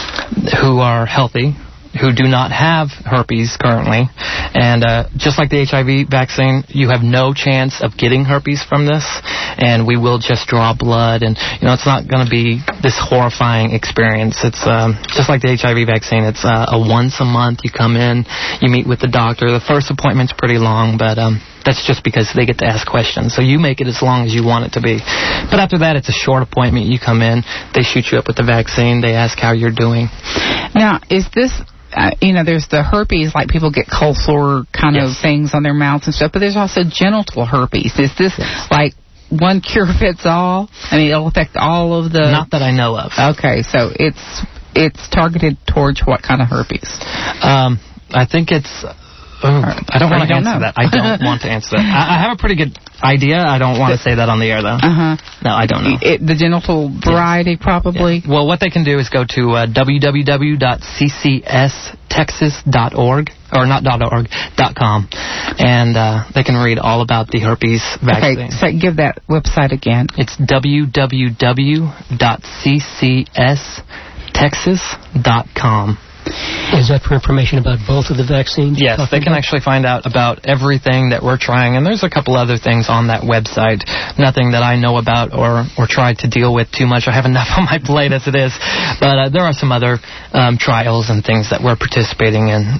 who are healthy, who do not have herpes currently. And uh, just like the H I V vaccine, you have no chance of getting herpes from this, and we will just draw blood, and you know it's not going to be this horrifying experience. It's um, just like the H I V vaccine. It's uh, a once a month. You come in, you meet with the doctor. The first appointment's pretty long, but um, that's just because they get to ask questions. So you make it as long as you want it to be. But after that, it's a short appointment. You come in, they shoot you up with the vaccine, they ask how you're doing. Now, is this... Uh, you know, there's the herpes, like people get cold sore kind yes. of things on their mouths and stuff, but there's also genital herpes. Is this yes. like one cure fits all? I mean, it'll affect all of the... Not that I know of. Okay, so it's it's targeted towards what kind of herpes? Um, I think it's... Oh, I don't want to answer know. that. I don't want to answer that. I, I have a pretty good idea. I don't want to say that on the air, though. Uh-huh. No, I don't know. It, the genital variety, yes. probably? Yeah. Well, what they can do is go to uh, w w w dot c c s texas dot org, or not .org, .com, and uh, they can read all about the herpes vaccine. Okay, so give that website again. It's w w w dot c c s texas dot com. Is that for information about both of the vaccines? Yes, they can about? actually find out about everything that we're trying, and there's a couple other things on that website. Nothing that I know about or, or try to deal with too much. I have enough on my plate as it is. But uh, there are some other um, trials and things that we're participating in.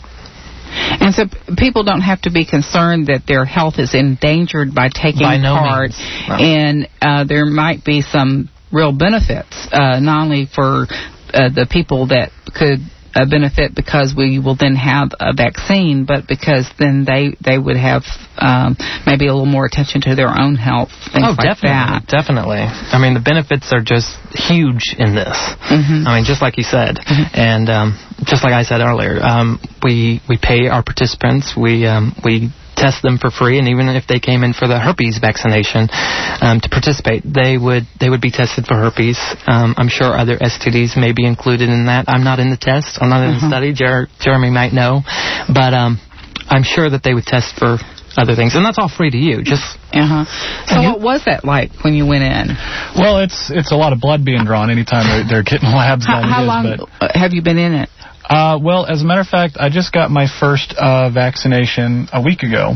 And so people don't have to be concerned that their health is endangered by taking by no part. Means. No. And uh, there might be some real benefits, uh, not only for uh, the people that could a benefit because we will then have a vaccine, but because then they they would have um, maybe a little more attention to their own health, things oh, like definitely, that. Definitely. I mean, the benefits are just huge in this. Mm-hmm. I mean, just like you said, mm-hmm. and um, just like I said earlier, um, we we pay our participants. We um, we. test them for free, and even if they came in for the herpes vaccination um, to participate, they would they would be tested for herpes. Um, I'm sure other S T Ds may be included in that. I'm not in the test. I'm not in uh-huh. the study. Jer- Jeremy might know, but um, I'm sure that they would test for other things, and that's all free to you. Just uh-huh. So what was that like when you went in? Well, it's it's a lot of blood being drawn anytime they're, they're getting labs how, done. How is, long but, have you been in it? Uh, well, as a matter of fact, I just got my first uh, vaccination a week ago,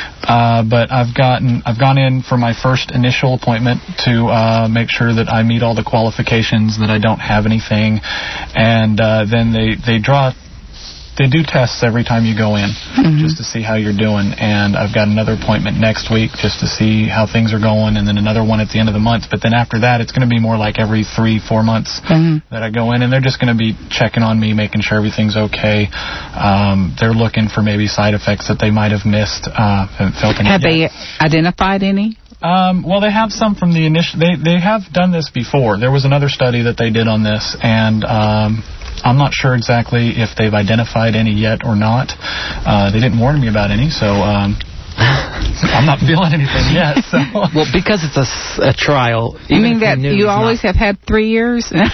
uh, but I've gotten I've gone in for my first initial appointment to uh, make sure that I meet all the qualifications, that I don't have anything, and uh, then they they draw. They do tests every time you go in, mm-hmm. just to see how you're doing. And I've got another appointment next week just to see how things are going, and then another one at the end of the month. But then after that, it's going to be more like every three, four months mm-hmm. that I go in, and they're just going to be checking on me, making sure everything's okay. Um, they're looking for maybe side effects that they might have missed. Uh, haven't felt any Have yet. they identified any? Um, well, they have some from the initial. They they have done this before. There was another study that they did on this, and um, I'm not sure exactly if they've identified any yet or not. Uh, they didn't warn me about any, so um, I'm not feeling anything yet. So. Well, because it's a, a trial. You mean that you, you always not... have had three years? yeah.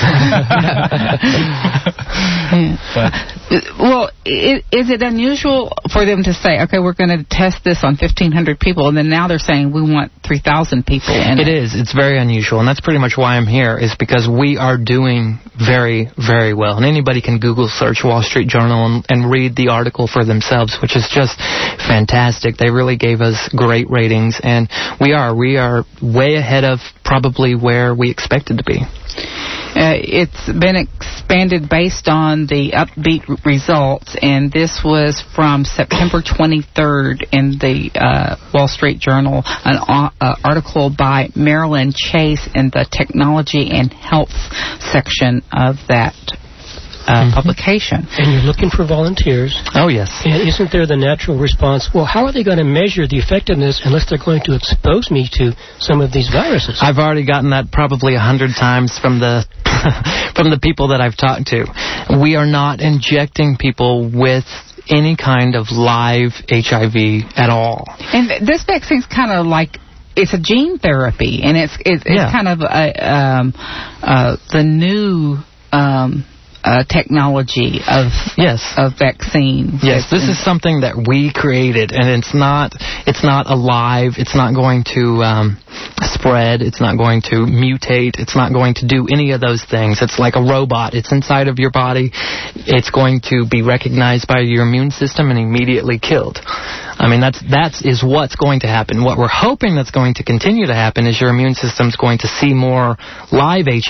Well, it, is it unusual for them to say, okay, we're going to test this on fifteen hundred people, and then now they're saying we want three thousand people in it? It is. It's very unusual, and that's pretty much why I'm here, is because we are doing very, very well. And anybody can Google search Wall Street Journal and, and read the article for themselves, which is just fantastic. They really gave us great ratings, and we are. We are way ahead of probably where we expected to be. Uh, it's been expanded based on the upbeat results, and this was from September twenty-third in the uh, Wall Street Journal, an uh, article by Marilyn Chase in the Technology and Health section of that Uh, mm-hmm. publication. And you're looking for volunteers. Oh, yes. And isn't there the natural response, well, how are they going to measure the effectiveness unless they're going to expose me to some of these viruses? I've already gotten that probably a hundred times from the from the people that I've talked to. We are not injecting people with any kind of live H I V at all. And th- this vaccine's kind of like it's a gene therapy, and it's it's, it's yeah. kind of a, um, uh, the new Um, Uh, technology of yes of vaccine. Yes, this is something that we created, and it's not it's not alive. It's not going to um, spread. It's not going to mutate. It's not going to do any of those things. It's like a robot. It's inside of your body. It's going to be recognized by your immune system and immediately killed. I mean, that's that is what's going to happen. What we're hoping that's going to continue to happen is your immune system's going to see more live H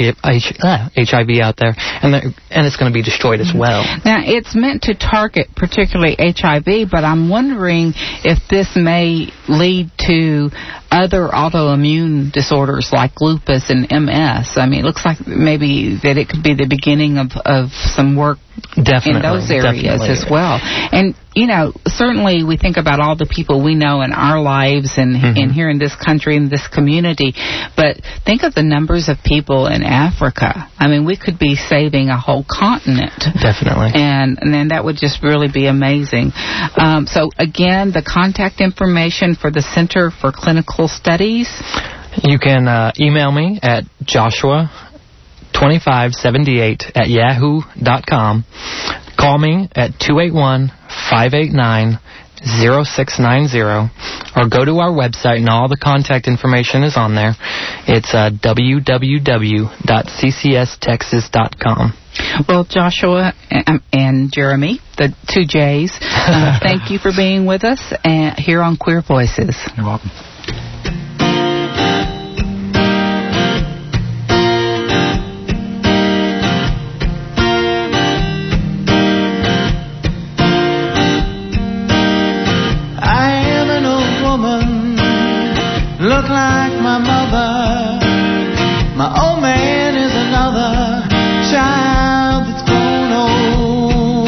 I V out there, and and it's going to be destroyed as well. Now, it's meant to target particularly H I V, but I'm wondering if this may lead to other autoimmune disorders like lupus and M S. I mean, it looks like maybe that it could be the beginning of, of some work definitely, in those areas definitely. as well. And, you know, certainly we think about all the people we know in our lives and, mm-hmm. and here in this country, in this community, but think of the numbers of people in Africa. I mean, we could be saving a whole continent. Definitely. And, and then that would just really be amazing. Um, so, again, the contact information for the Center for Clinical Studies. You can uh, email me at Joshua twenty-five seventy-eight at yahoo dot com. Call me at two eight one, five eight nine, zero six nine zero, or go to our website and all the contact information is on there. It's uh, w w w dot c c s texas dot com. Well, Joshua and, and Jeremy, the two J's, uh, thank you for being with us uh, here on Queer Voices. You're welcome. Look like my mother. My old man is another child that's grown old.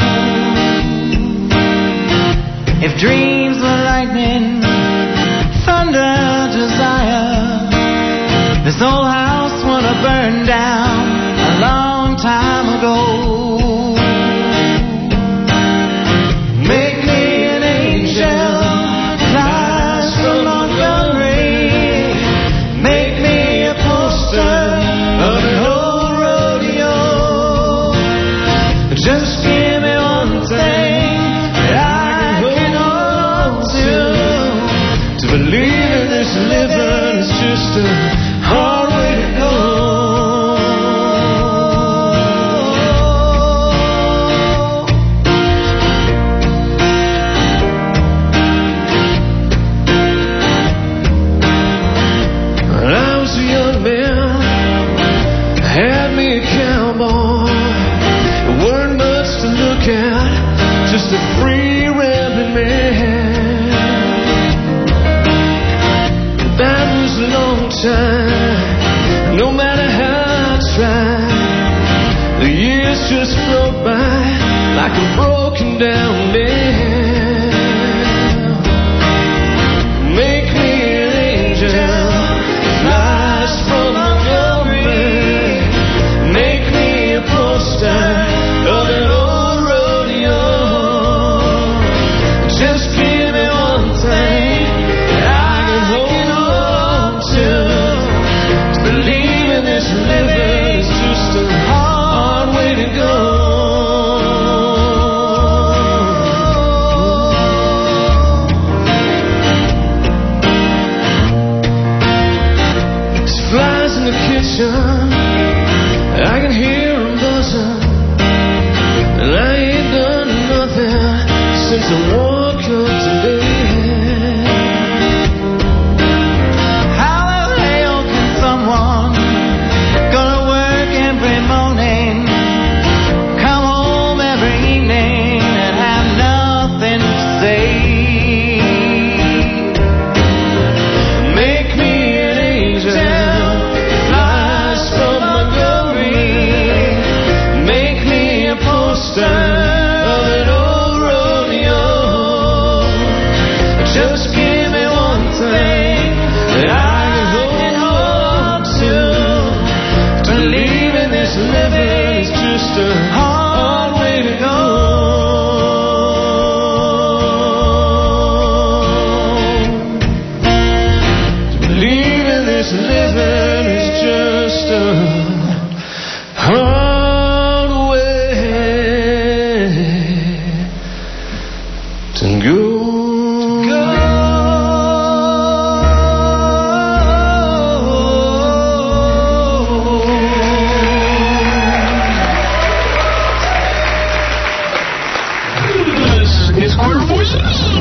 If dreams were lightning, thunder, desire, this old house would have burned down a long time ago. Make me an angel. Just give me one thing that I can hold on to, to believe that this living is just a hard way to go. When I was a young man, I had me a cowboy. Just a free rambling man. That was a long time. No matter how I tried, the years just float by like a broken down man. Make me an angel, flies from Montgomery. Make me a poster of an old. Just give me one thing. the kitchen, I can hear them buzzing, and I ain't done nothing since I woke up today. How the hell can someone go to work every morning, come home every evening, and have nothing to say? Make me an angel, flies from my glory. Make me a poster of an old Romeo. Just give me one thing that I can hold to. Believing this living is just a hard way to go. Believing this living is just a hard way to go. This is Queer Voices.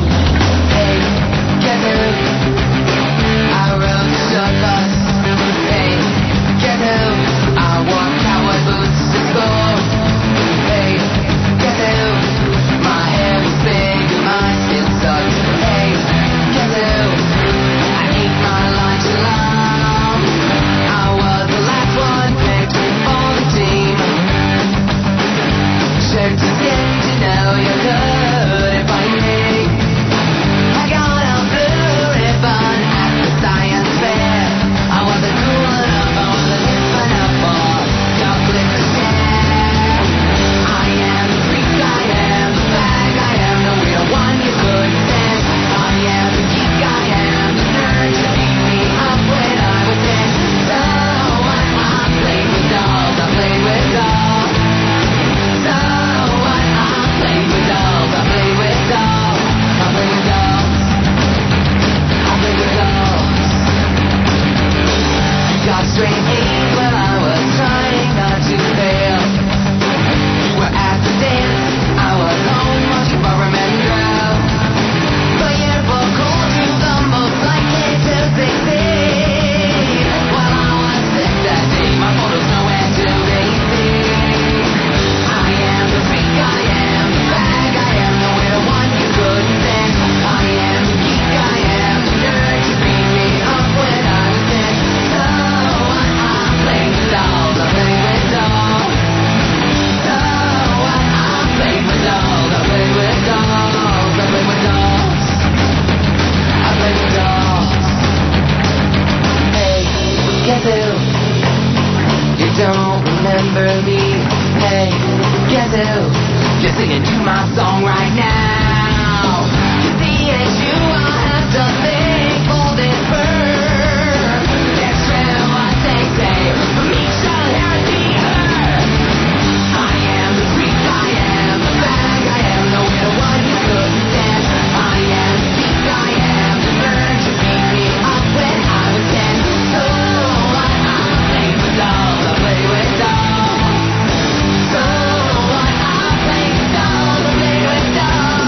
Dolls,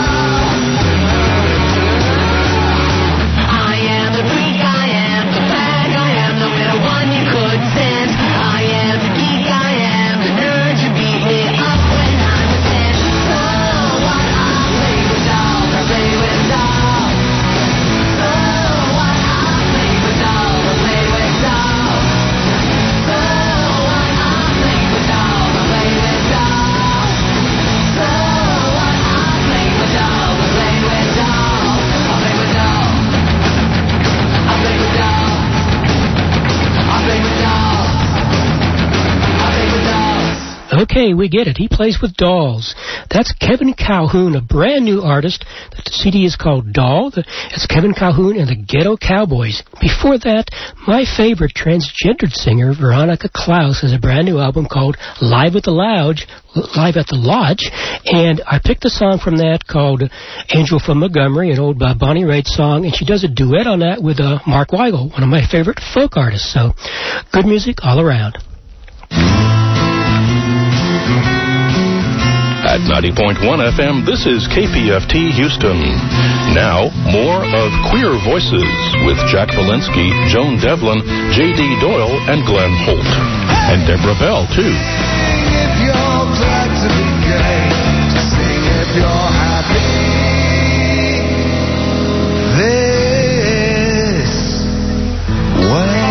Okay, we get it. He plays with dolls. That's Kevin Calhoun, a brand new artist. The C D is called Doll. It's Kevin Calhoun and the Ghetto Cowboys. Before that, my favorite transgendered singer, Veronica Klaus, has a brand new album called Live at the Lodge. Live at the Lodge, and I picked a song from that called Angel from Montgomery, an old uh, Bonnie Raitt song, and she does a duet on that with uh, Mark Weigel, one of my favorite folk artists. So, good music all around. At ninety point one F M, this is K P F T Houston. Now, more of Queer Voices with Jack Valensky, Joan Devlin, J D Doyle, and Glenn Holt. And Deborah Bell, too. If you're glad to be gay, sing if you're happy. This way.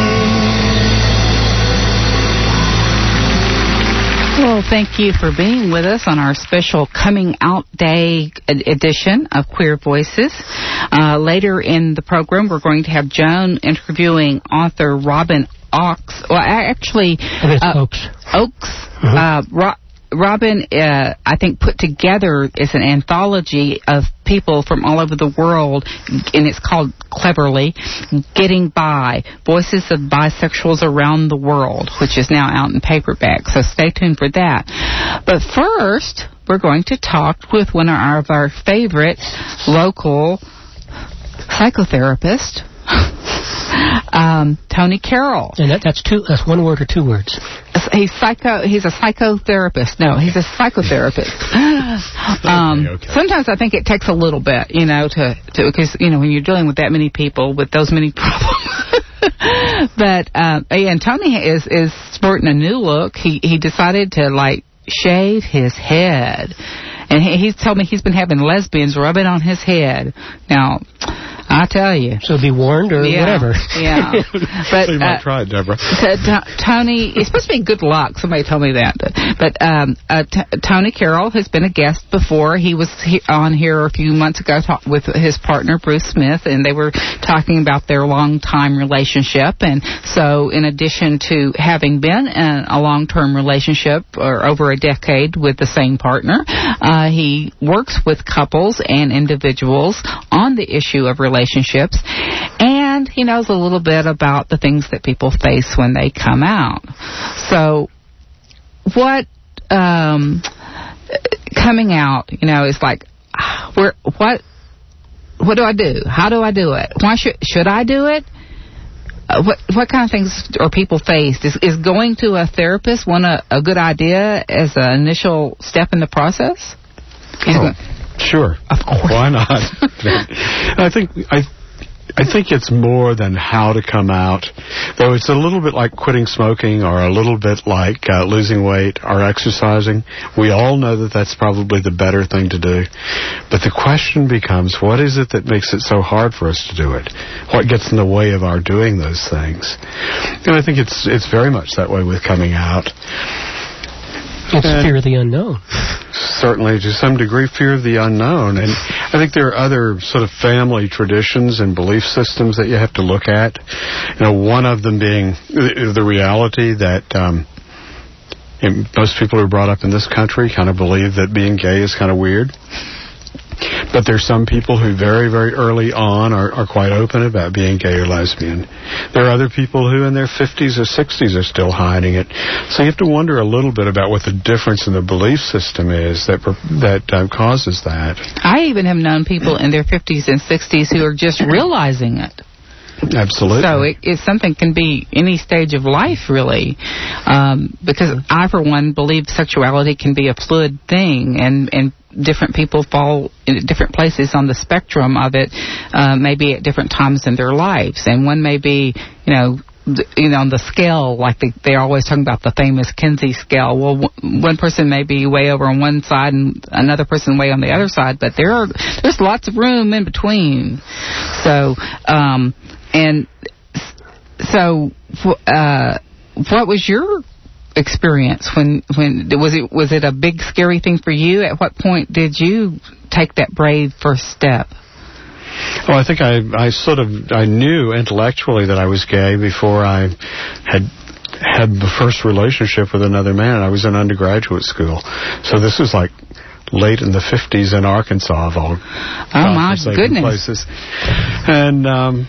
Well, thank you for being with us on our special Coming Out Day edition of Queer Voices. Uh, later in the program, we're going to have Joan interviewing author Robin Oaks. Well, actually, uh, Oaks. Oaks. Mm-hmm. Uh, Ro- Robin, uh, I think, put together is an anthology of people from all over the world, and it's called cleverly Getting By, Voices of Bisexuals Around the World, which is now out in paperback. So stay tuned for that. But first, we're going to talk with one of our favorite local psychotherapists. Um, Tony Carroll. And that, that's two. That's one word or two words. He's psycho. He's a psychotherapist. No, he's a psychotherapist. um, okay, okay. Sometimes I think it takes a little bit, you know, to because you know when you're dealing with that many people with those many problems. But um, and Tony is is sporting a new look. He he decided to like shave his head, and he, he's told me he's been having lesbians rub it on his head. Now, I tell you. So be warned or yeah, whatever. Yeah. But, so you might uh, try it, Deborah. T- t- Tony, it's supposed to be good luck. Somebody told me that. But um, uh, t- Tony Carroll has been a guest before. He was he- on here a few months ago talk- with his partner, Bruce Smith, and they were talking about their long-time relationship. And so in addition to having been in a long-term relationship or over a decade with the same partner, uh, he works with couples and individuals on the issue of relationships. relationships, and he knows a little bit about the things that people face when they come out. So, what um, coming out, you know, is like, where, what, what do I do? How do I do it? Why should should I do it? Uh, what what kind of things are people faced? Is is going to a therapist one a, a good idea as an initial step in the process? Oh. Sure. Of course. Why not? I think I I think it's more than how to come out, though it's a little bit like quitting smoking or a little bit like uh, losing weight or exercising. We all know that that's probably the better thing to do. But the question becomes, what is it that makes it so hard for us to do it? What gets in the way of our doing those things? And I think it's it's very much that way with coming out. It's and fear of the unknown. Certainly, to some degree, fear of the unknown. And I think there are other sort of family traditions and belief systems that you have to look at. You know, one of them being the reality that um, most people who are brought up in this country kind of believe that being gay is kind of weird. But there's some people who very, very early on are, are quite open about being gay or lesbian. There are other people who in their fifties or sixties are still hiding it. So you have to wonder a little bit about what the difference in the belief system is that that uh, causes that. I even have known people in their fifties and sixties who are just realizing it. Absolutely. So it, it something can be any stage of life, really, um, because I, for one, believe sexuality can be a fluid thing, and and different people fall in different places on the spectrum of it, uh, maybe at different times in their lives, and one may be, you know. You know, on the scale, like they, they're always talking about the famous Kinsey scale. Well, w- one person may be way over on one side and another person way on the other side, but there are there's lots of room in between. So, um, and so, uh, what was your experience when when was it was it a big scary thing for you? At what point did you take that brave first step? Well, I think I, I sort of, I knew intellectually that I was gay before I had had the first relationship with another man. I was in undergraduate school. So this was like late in the fifties in Arkansas of all oh my goodness places. And um,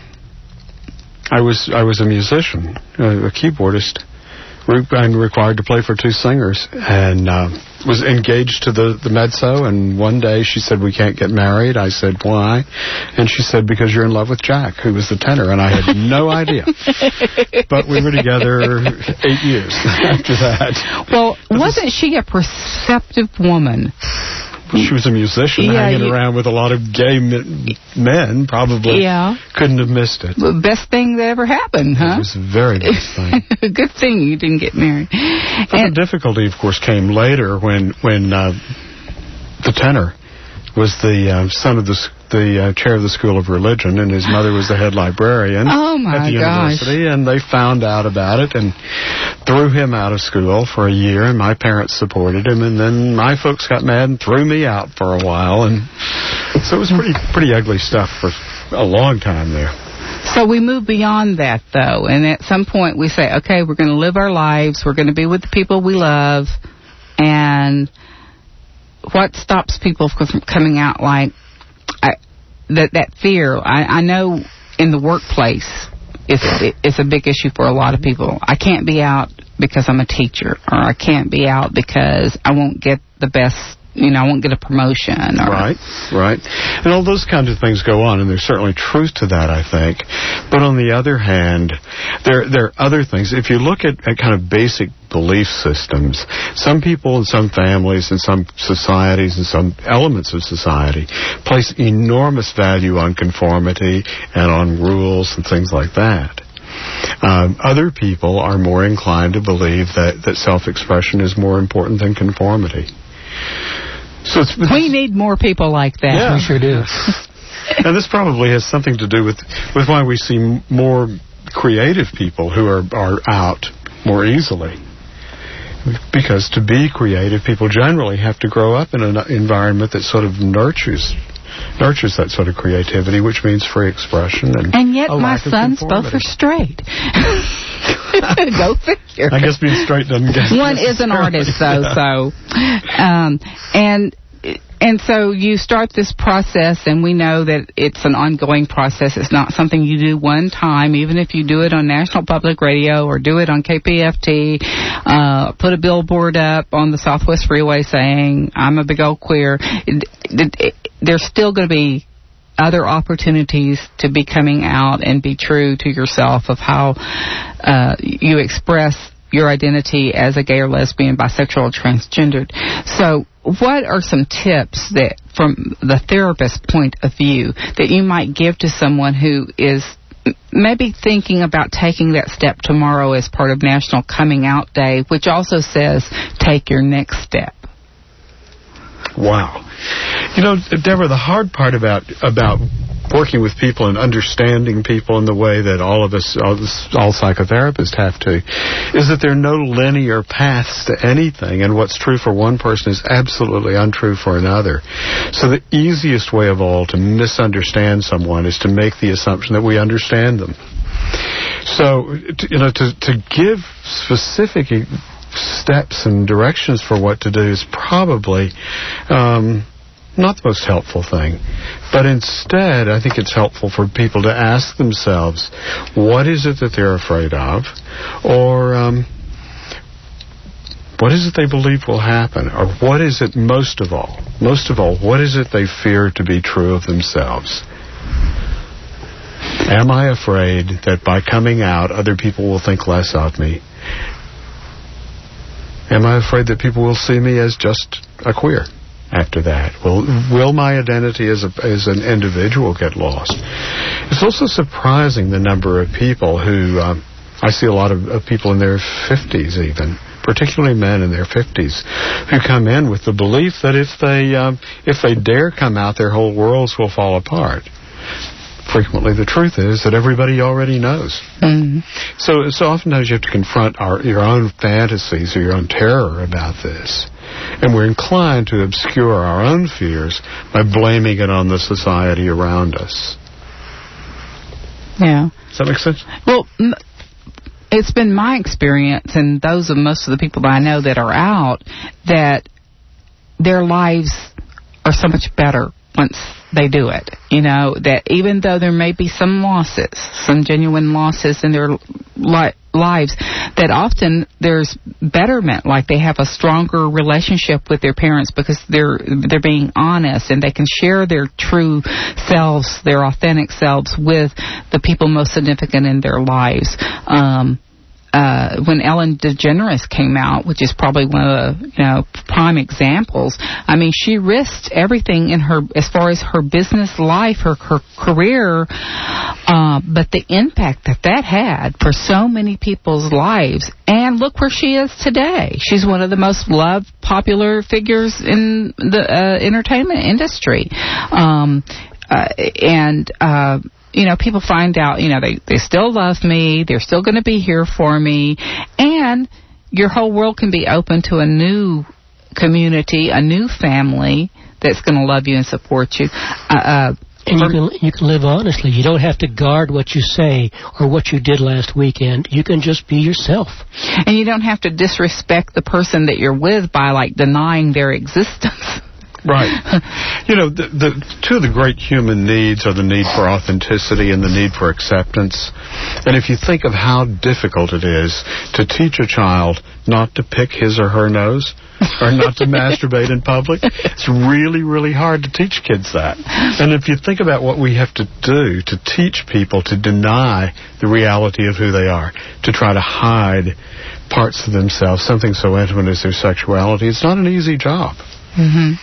I was I was a musician, a, a keyboardist, and required to play for two singers, and uh, was engaged to the, the mezzo, and one day she said, we can't get married. I said, why? And she said, because you're in love with Jack, who was the tenor, and I had no idea. But we were together eight years after that. Well, wasn't she a perceptive woman? She was a musician, yeah, hanging you, around with a lot of gay men, probably. Yeah. Couldn't have missed it. The best thing that ever happened, huh? It was the very best thing. Good thing you didn't get married. But and the difficulty, of course, came later when, when uh, the tenor was the uh, son of the the uh, chair of the School of Religion, and his mother was the head librarian oh my at the gosh. university, and they found out about it and threw him out of school for a year, and my parents supported him, and then my folks got mad and threw me out for a while, and so it was pretty pretty ugly stuff for a long time there. So we move beyond that, though, and at some point we say, okay, we're going to live our lives, we're going to be with the people we love, and what stops people from coming out like I, that that fear? I, I know in the workplace it's, it's a big issue for a lot of people. I can't be out because I'm a teacher, or I can't be out because I won't get the best, you know, I won't get a promotion. Or, right, right. And all those kinds of things go on, and there's certainly truth to that, I think. But on the other hand, there there are other things. If you look at, at kind of basic belief systems, some people and some families and some societies and some elements of society place enormous value on conformity and on rules and things like that. Um, other people are more inclined to believe that, that self-expression is more important than conformity. So it's, we need more people like that. Yeah. We sure do. And this probably has something to do with with why we see more creative people who are, are out more easily. Because to be creative, people generally have to grow up in an environment that sort of nurtures nurtures that sort of creativity, which means free expression. And, and yet my sons both are straight. Go figure. I guess being straight doesn't get one is an artist, though, yeah. so um, and and so you start this process, and we know that it's an ongoing process. It's not something you do one time, even if you do it on National Public Radio or do it on K P F T, uh, put a billboard up on the Southwest Freeway saying, I'm a big old queer. It, it, it, there's still going to be other opportunities to be coming out and be true to yourself of how uh, you express your identity as a gay or lesbian, bisexual, or transgendered. So what are some tips that, from the therapist's point of view, that you might give to someone who is maybe thinking about taking that step tomorrow as part of National Coming Out Day, which also says take your next step? Wow. You know, Deborah, the hard part about about working with people and understanding people in the way that all of us, all, all psychotherapists have to, is that there are no linear paths to anything, and what's true for one person is absolutely untrue for another. So the easiest way of all to misunderstand someone is to make the assumption that we understand them. So, you know, to, to give specific steps and directions for what to do is probably um, not the most helpful thing. But instead, I think it's helpful for people to ask themselves, what is it that they're afraid of? Or um, what is it they believe will happen? Or what is it most of all? Most of all, what is it they fear to be true of themselves? Am I afraid that by coming out, other people will think less of me? Am I afraid that people will see me as just a queer after that? Will will my identity as a, as an individual get lost? It's also surprising the number of people who, um, I see a lot of, of people in their fifties even, particularly men in their fifties, who come in with the belief that if they um, if they dare come out, their whole worlds will fall apart. Frequently, the truth is that everybody already knows. Mm-hmm. So, so oftentimes you have to confront our, your own fantasies or your own terror about this. And we're inclined to obscure our own fears by blaming it on the society around us. Yeah. Does that make sense? Well, m- it's been my experience, and those of most of the people that I know that are out, that their lives are so much better once they do it. You know, that even though there may be some losses, some genuine losses in their li- lives, that often there's betterment, like they have a stronger relationship with their parents because they're they're being honest, and they can share their true selves, their authentic selves, with the people most significant in their lives. Um, Uh, when Ellen DeGeneres came out, which is probably one of the, you know, prime examples, I mean, she risked everything in her, as far as her business life, her, her career, uh, but the impact that that had for so many people's lives, and look where she is today. She's one of the most loved, popular figures in the uh, entertainment industry. Um, uh, and, uh, You know, people find out, you know, they, they still love me, they're still going to be here for me, and your whole world can be open to a new community, a new family that's going to love you and support you. Uh, uh, and you can you can live honestly. You don't have to guard what you say or what you did last weekend. You can just be yourself. And you don't have to disrespect the person that you're with by, like, denying their existence. Right. You know, the, the two of the great human needs are the need for authenticity and the need for acceptance. And if you think of how difficult it is to teach a child not to pick his or her nose or not to masturbate in public, it's really, really hard to teach kids that. And if you think about what we have to do to teach people to deny the reality of who they are, to try to hide parts of themselves, something so intimate as their sexuality, it's not an easy job. Mm-hmm.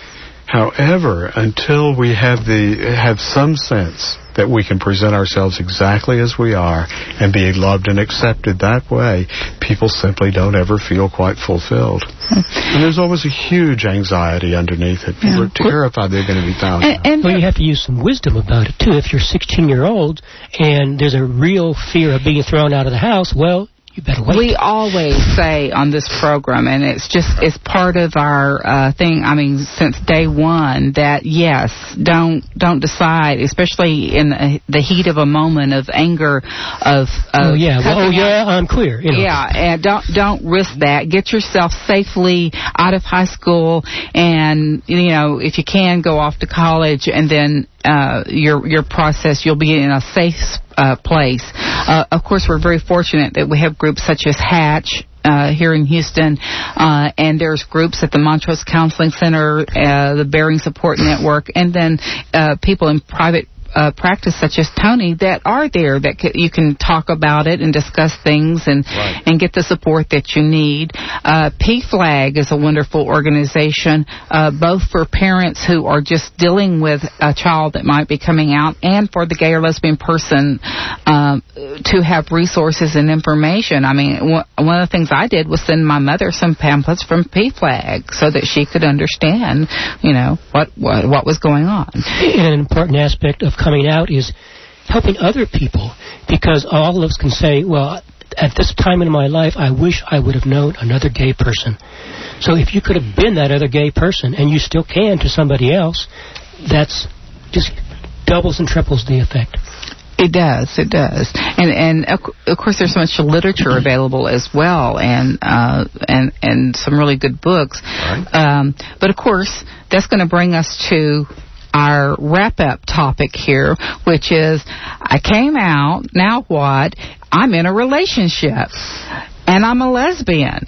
However, until we have the have some sense that we can present ourselves exactly as we are and be loved and accepted that way, people simply don't ever feel quite fulfilled. And there's always a huge anxiety underneath it. People yeah. are terrified they're going to be found out. And, well, you have to use some wisdom about it, too. If you're sixteen-year-old and there's a real fear of being thrown out of the house, well, you better wait. We always say on this program, and it's just, it's part of our uh, thing, I mean, since day one, that yes, don't don't decide, especially in the, the heat of a moment of anger, of, of oh yeah, well, oh yeah, I'm queer. You know. Yeah, and don't don't risk that. Get yourself safely out of high school, and you know, if you can, go off to college, and then uh, your your process, you'll be in a safe uh, place. Uh, of course, we're very fortunate that we have groups such as Hatch uh, here in Houston, uh, and there's groups at the Montrose Counseling Center, uh, the Bearing Support Network, and then uh, people in private Uh, practice such as Tony that are there that c- you can talk about it and discuss things and right. and get the support that you need. Uh, P FLAG is a wonderful organization, uh, both for parents who are just dealing with a child that might be coming out and for the gay or lesbian person um, to have resources and information. I mean, w- one of the things I did was send my mother some pamphlets from P FLAG so that she could understand, you know, what what, what was going on. An important aspect of coming out is helping other people, because all of us can say, well, at this time in my life, I wish I would have known another gay person. So if you could have been that other gay person, and you still can to somebody else, that's just doubles and triples the effect. It does, it does, and and of course there's so much literature available as well, and uh, and and some really good books. Right. Um, but of course, that's going to bring us to our wrap-up topic here, which is, I came out, now what? I'm in a relationship, and I'm a lesbian.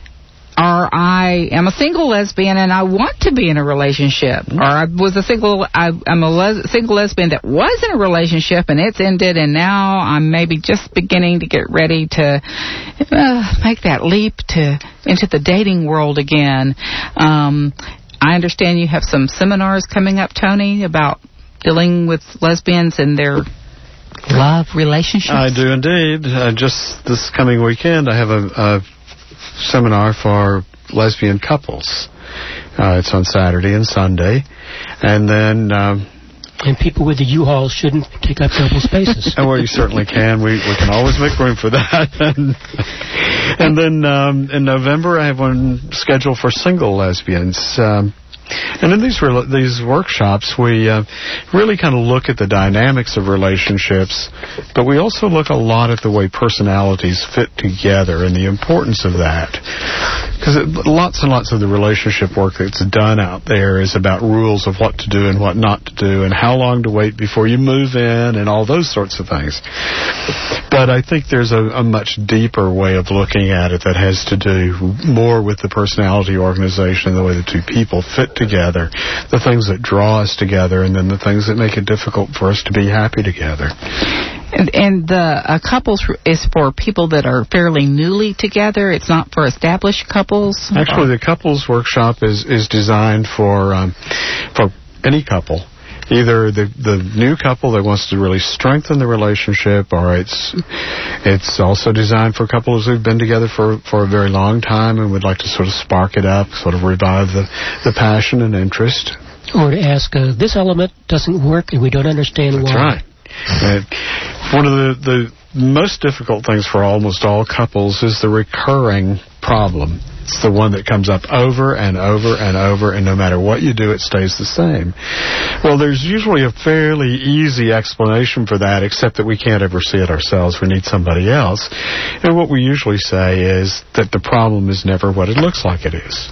Or I am a single lesbian, and I want to be in a relationship. Or I was a single, I, I'm a les- single lesbian that was in a relationship, and it's ended, and now I'm maybe just beginning to get ready to uh, make that leap to into the dating world again. Um... I understand you have some seminars coming up, Tony, about dealing with lesbians and their love relationships. I do indeed. Uh, just this coming weekend, I have a, a seminar for lesbian couples. Uh, it's on Saturday and Sunday. And then... Um, and people with the U-Hauls shouldn't take up double spaces. Oh, well, you certainly can. We we can always make room for that. and, and then um, in November, I have one scheduled for single lesbians. Um, And in these re- these workshops, we uh, really kind of look at the dynamics of relationships, but we also look a lot at the way personalities fit together and the importance of that. Because lots and lots of the relationship work that's done out there is about rules of what to do and what not to do and how long to wait before you move in and all those sorts of things. But I think there's a, a much deeper way of looking at it that has to do more with the personality organization, the way the two people fit together, the things that draw us together, and then the things that make it difficult for us to be happy together. And, and the uh, couples is for people that are fairly newly together. It's not for established couples. Actually, the couples workshop is is designed for um, for any couple. Either the the new couple that wants to really strengthen the relationship, or it's it's also designed for couples who've been together for for a very long time and would like to sort of spark it up, sort of revive the the passion and interest. Or to ask, uh, this element doesn't work and we don't understand That's why. Right. And one of the, the most difficult things for almost all couples is the recurring problem. It's the one that comes up over and over and over, and no matter what you do, it stays the same. Well, there's usually a fairly easy explanation for that, except that we can't ever see it ourselves. We need somebody else. And what we usually say is that the problem is never what it looks like it is.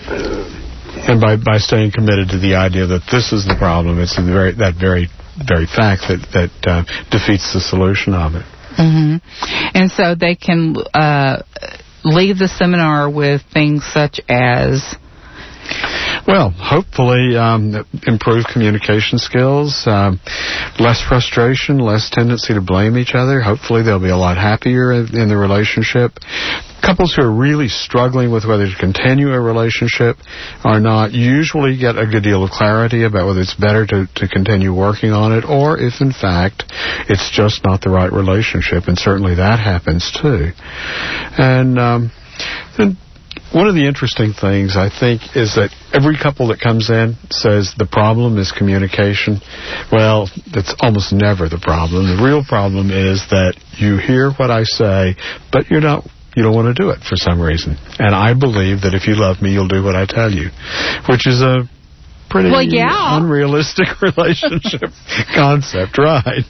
And by, by staying committed to the idea that this is the problem, it's the very, that very very fact that, that uh, defeats the solution of it. Mm-hmm. And so they can uh, leave the seminar with things such as... Well, hopefully um, improve communication skills, um, less frustration, less tendency to blame each other. Hopefully they'll be a lot happier in, in the relationship. Couples who are really struggling with whether to continue a relationship or not usually get a good deal of clarity about whether it's better to, to continue working on it, or if in fact it's just not the right relationship, and certainly that happens too. And um, then one of the interesting things, I think, is that every couple that comes in says the problem is communication. Well, that's almost never the problem. The real problem is that you hear what I say, but you're not, you don't want to do it for some reason. And I believe that if you love me, you'll do what I tell you, which is a pretty well, yeah. unrealistic relationship concept, right?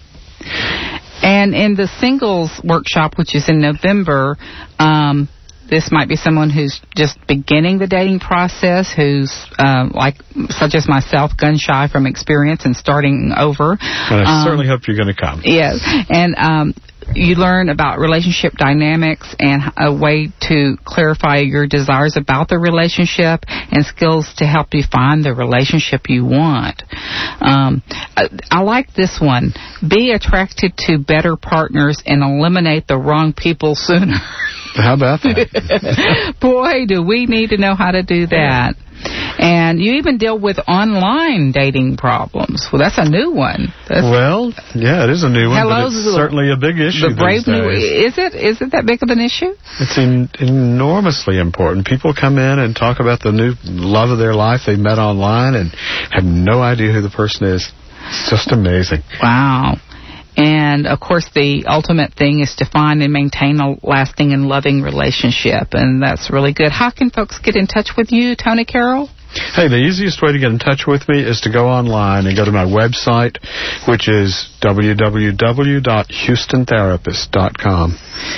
And in the singles workshop, which is in November, um, this might be someone who's just beginning the dating process, who's, um, like, such as myself, gun-shy from experience and starting over. And I um, certainly hope you're going to come. Yes. And um, you learn about relationship dynamics and a way to clarify your desires about the relationship and skills to help you find the relationship you want. Um, I, I like this one. Be attracted to better partners and eliminate the wrong people sooner. How about that? Boy, do we need to know how to do that. And you even deal with online dating problems. Well, that's a new one. That's well, yeah, it is a new one, Hello, but it's certainly a big issue the brave these days. New, is it? Is it that big of an issue? It's in, enormously important. People come in and talk about the new love of their life they met online and have no idea who the person is. It's just amazing. Wow. And, of course, the ultimate thing is to find and maintain a lasting and loving relationship, and that's really good. How can folks get in touch with you, Tony Carroll? Hey, the easiest way to get in touch with me is to go online and go to my website, which is w w w dot houston therapist dot com.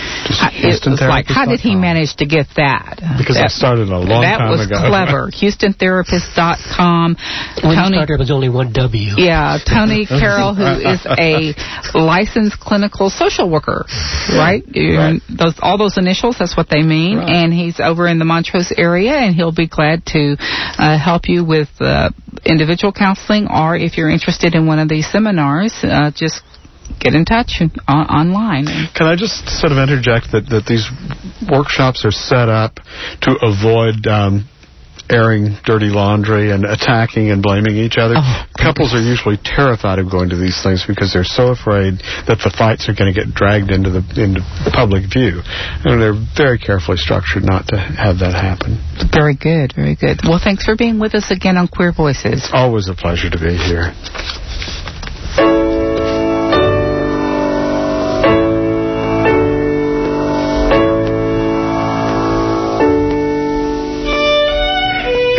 It was like, how did he manage to get that? Because that, I started a long that time was ago. Clever. houston therapist dot com. When Tony, you started, there was only one W. Yeah, Tony Carroll, who is a licensed clinical social worker, right? Right. Those, all those initials, that's what they mean. Right. And he's over in the Montrose area, and he'll be glad to uh, help you with uh, individual counseling, or if you're interested in one of these seminars, uh, just get in touch on, online. Can I just sort of interject that, that these workshops are set up to avoid um, airing dirty laundry and attacking and blaming each other? Oh, Couples are usually terrified of going to these things because they're so afraid that the fights are going to get dragged into the into public view. And they're very carefully structured not to have that happen. Very good, very good. Well, thanks for being with us again on Queer Voices. It's always a pleasure to be here.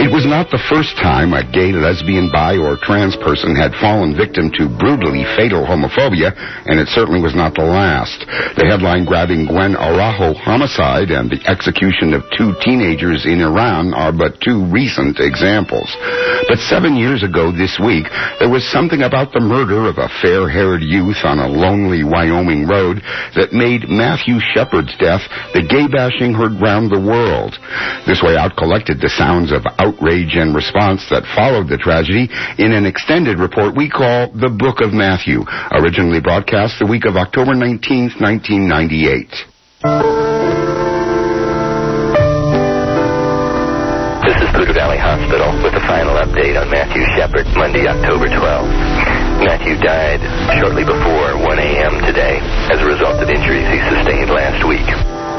It was not the first time a gay, lesbian, bi, or trans person had fallen victim to brutally fatal homophobia, and it certainly was not the last. The headline-grabbing Gwen Araujo homicide and the execution of two teenagers in Iran are but two recent examples. But seven years ago this week, there was something about the murder of a fair-haired youth on a lonely Wyoming road that made Matthew Shepard's death the gay-bashing heard round the world. This Way Out collected the sounds of outrage and response that followed the tragedy in an extended report we call The Book of Matthew, originally broadcast the week of October nineteenth, nineteen ninety-eight. This is Poudre Valley Hospital with the final update on Matthew Shepard, Monday, October twelfth. Matthew died shortly before one a.m. today as a result of injuries he sustained last week.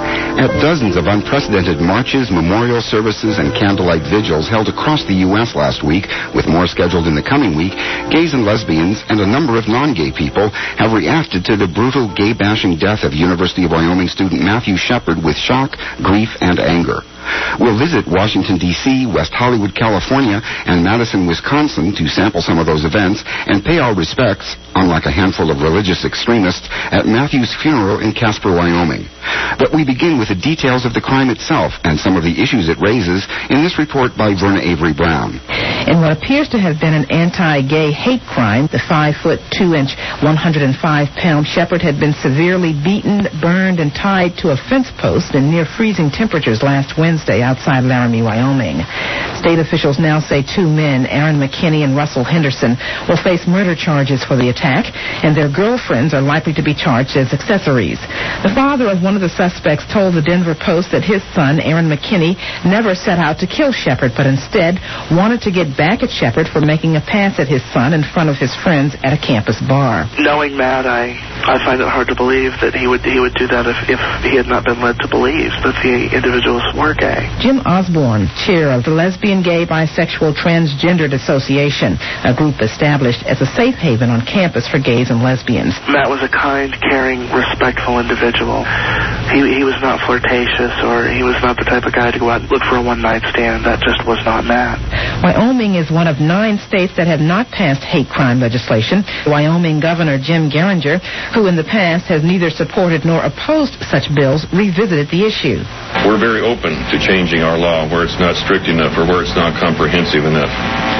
At dozens of unprecedented marches, memorial services, and candlelight vigils held across the U S last week, with more scheduled in the coming week, gays and lesbians and a number of non-gay people have reacted to the brutal gay-bashing death of University of Wyoming student Matthew Shepard with shock, grief, and anger. We'll visit Washington, D C, West Hollywood, California, and Madison, Wisconsin to sample some of those events and pay our respects, unlike a handful of religious extremists, at Matthew's funeral in Casper, Wyoming. But we begin with the details of the crime itself and some of the issues it raises in this report by Verna Avery Brown. In what appears to have been an anti-gay hate crime, the five foot two inch, one hundred five pound Shepard had been severely beaten, burned, and tied to a fence post in near freezing temperatures last Wednesday outside Laramie, Wyoming. State officials now say two men, Aaron McKinney and Russell Henderson, will face murder charges for the attack, and their girlfriends are likely to be charged as accessories. The father of one of the suspects told the Denver Post that his son, Aaron McKinney, never set out to kill Shepard, but instead wanted to get back at Shepard for making a pass at his son in front of his friends at a campus bar. Knowing Matt, I, I find it hard to believe that he would he would do that if, if he had not been led to believe that the individuals were gay. Jim Osborne, chair of the Lesbian, Gay, Bisexual, Transgendered Association, a group established as a safe haven on campus for gays and lesbians. Matt was a kind, caring, respectful individual. He, he was not flirtatious, or he was not the type of guy to go out and look for a one-night stand. That just was not Matt. Wyoming is one of nine states that have not passed hate crime legislation. Wyoming Governor Jim Geringer, who in the past has neither supported nor opposed such bills, revisited the issue. We're very open to changing our law where it's not strict enough or where it's not comprehensive enough.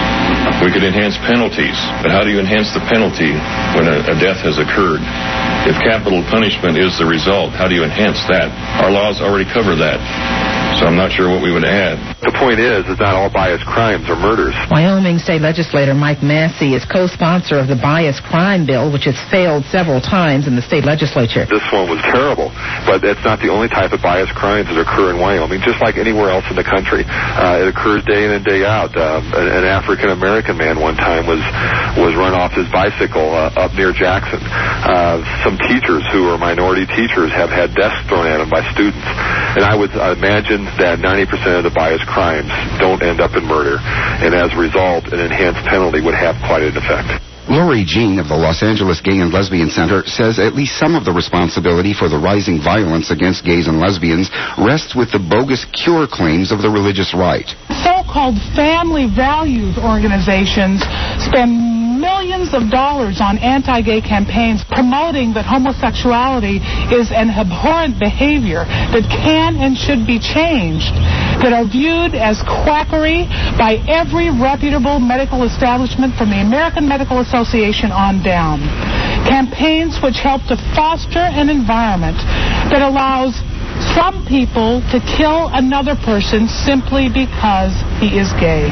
We could enhance penalties, but how do you enhance the penalty when a, a death has occurred? If capital punishment is the result, how do you enhance that? Our laws already cover that. So I'm not sure what we would add. The point is, is not all bias crimes are murders. Wyoming State Legislator Mike Massey is co-sponsor of the bias crime bill, which has failed several times in the state legislature. This one was terrible, but it's not the only type of bias crimes that occur in Wyoming, just like anywhere else in the country. Uh, it occurs day in and day out. Uh, an African-American man one time was was run off his bicycle uh, up near Jackson. Uh, some teachers who are minority teachers have had desks thrown at them by students. And I would imagine that ninety percent of the bias crimes don't end up in murder, and as a result, an enhanced penalty would have quite an effect. Lori Jean of the Los Angeles Gay and Lesbian Center says at least some of the responsibility for the rising violence against gays and lesbians rests with the bogus cure claims of the religious right. So-called family values organizations spend millions of dollars on anti-gay campaigns promoting that homosexuality is an abhorrent behavior that can and should be changed, that are viewed as quackery by every reputable medical establishment from the American Medical Association on down. Campaigns which help to foster an environment that allows some people to kill another person simply because he is gay.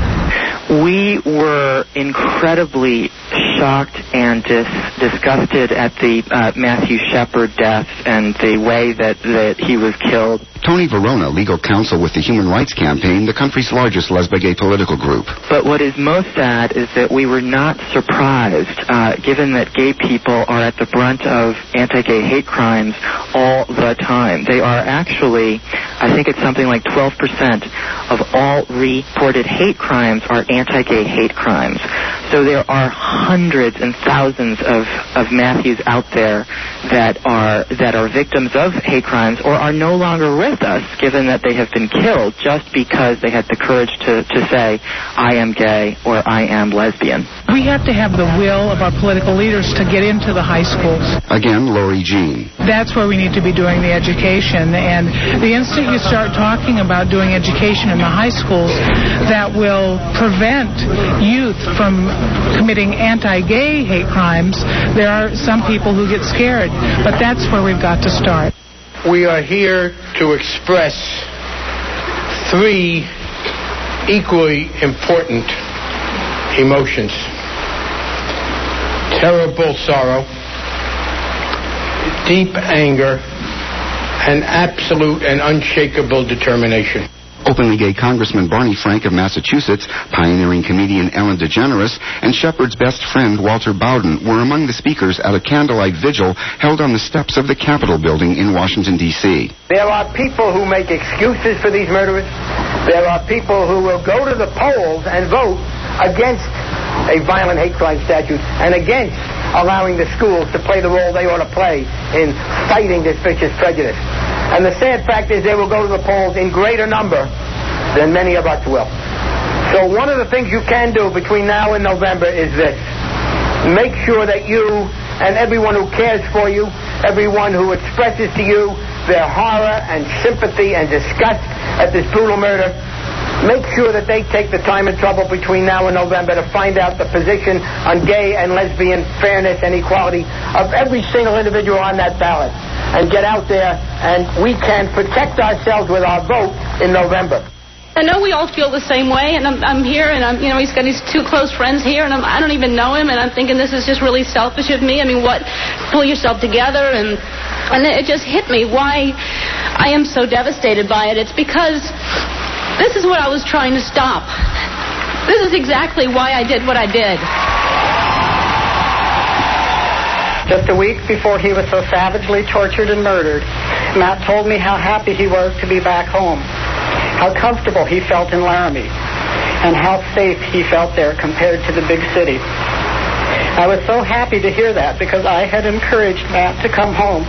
We were incredibly shocked and dis- disgusted at the uh, Matthew Shepard death and the way that, that he was killed. Tony Verona, legal counsel with the Human Rights Campaign, the country's largest lesbian-gay political group. But what is most sad is that we were not surprised, uh, given that gay people are at the brunt of anti-gay hate crimes all the time. They are actually, I think it's something like twelve percent of all reported hate crimes are anti-gay hate crimes. So there are hundreds and thousands of, of Matthews out there that are that are victims of hate crimes or are no longer with us, given that they have been killed just because they had the courage to, to say, I am gay or I am lesbian. We have to have the will of our political leaders to get into the high schools. Again, Lori Jean. That's where we need to be doing the education. And the instant you start talking about doing education in the high schools that will prevent youth from committing anti-gay hate crimes, there are some people who get scared. But that's where we've got to start. We are here to express three equally important emotions: terrible sorrow, deep anger, and absolute and unshakable determination. Openly gay Congressman Barney Frank of Massachusetts, pioneering comedian Ellen DeGeneres, and Shepard's best friend Walter Bowden were among the speakers at a candlelight vigil held on the steps of the Capitol building in Washington, D C There are people who make excuses for these murderers. There are people who will go to the polls and vote against a violent hate crime statute and against allowing the schools to play the role they ought to play in fighting this vicious prejudice. And the sad fact is they will go to the polls in greater number than many of us will. So one of the things you can do between now and November is this. Make sure that you and everyone who cares for you, everyone who expresses to you their horror and sympathy and disgust at this brutal murder, make sure that they take the time and trouble between now and November to find out the position on gay and lesbian fairness and equality of every single individual on that ballot. And get out there, and we can protect ourselves with our vote in November. I know we all feel the same way, and I'm, I'm here, and I'm, you know, he's got his two close friends here, and I'm, I don't even know him, and I'm thinking this is just really selfish of me. I mean, what? Pull yourself together, and and it just hit me why I am so devastated by it. It's because this is what I was trying to stop. This is exactly why I did what I did. Just a week before he was so savagely tortured and murdered, Matt told me how happy he was to be back home, how comfortable he felt in Laramie, and how safe he felt there compared to the big city. I was so happy to hear that because I had encouraged Matt to come home.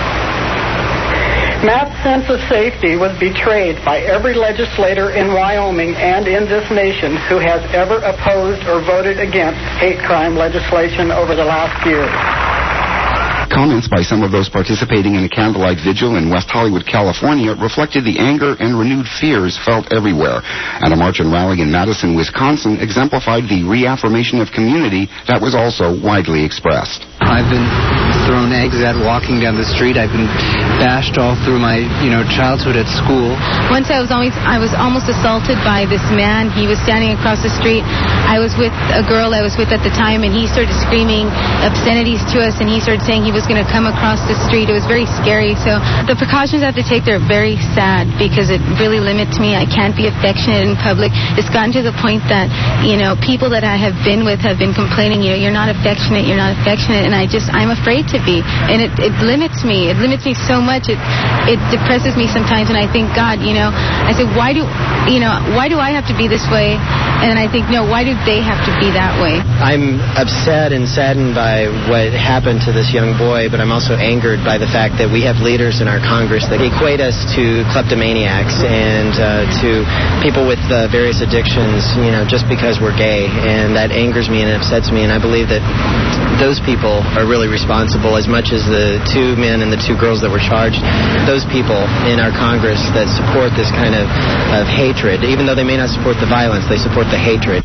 Matt's sense of safety was betrayed by every legislator in Wyoming and in this nation who has ever opposed or voted against hate crime legislation over the last year. Comments by some of those participating in a candlelight vigil in West Hollywood, California, reflected the anger and renewed fears felt everywhere. And a march and rally in Madison, Wisconsin, exemplified the reaffirmation of community that was also widely expressed. I've been thrown eggs at walking down the street. I've been bashed all through my, you know, childhood at school. Once I was always, I was almost assaulted by this man. He was standing across the street. I was with a girl I was with at the time, and he started screaming obscenities to us, and he started saying he was going to come across the street. It was very scary. So the precautions I have to take, they're very sad because it really limits me. I can't be affectionate in public. It's gotten to the point that, you know, people that I have been with have been complaining, you know, you're not affectionate, you're not affectionate, and I just, I'm afraid to be. And it, it limits me. It limits me so much. It, it depresses me sometimes, and I think, God, you know, I said, why do, you know, why do I have to be this way? And then I think, no, why do they have to be that way? I'm upset and saddened by what happened to this young boy, but I'm also angered by the fact that we have leaders in our Congress that equate us to kleptomaniacs and uh, to people with uh, various addictions, you know, just because we're gay. And that angers me and it upsets me, and I believe that those people are really responsible as much as the two men and the two girls that were charged. Those people in our Congress that support this kind of, of hatred, even though they may not support the violence, they support the hatred.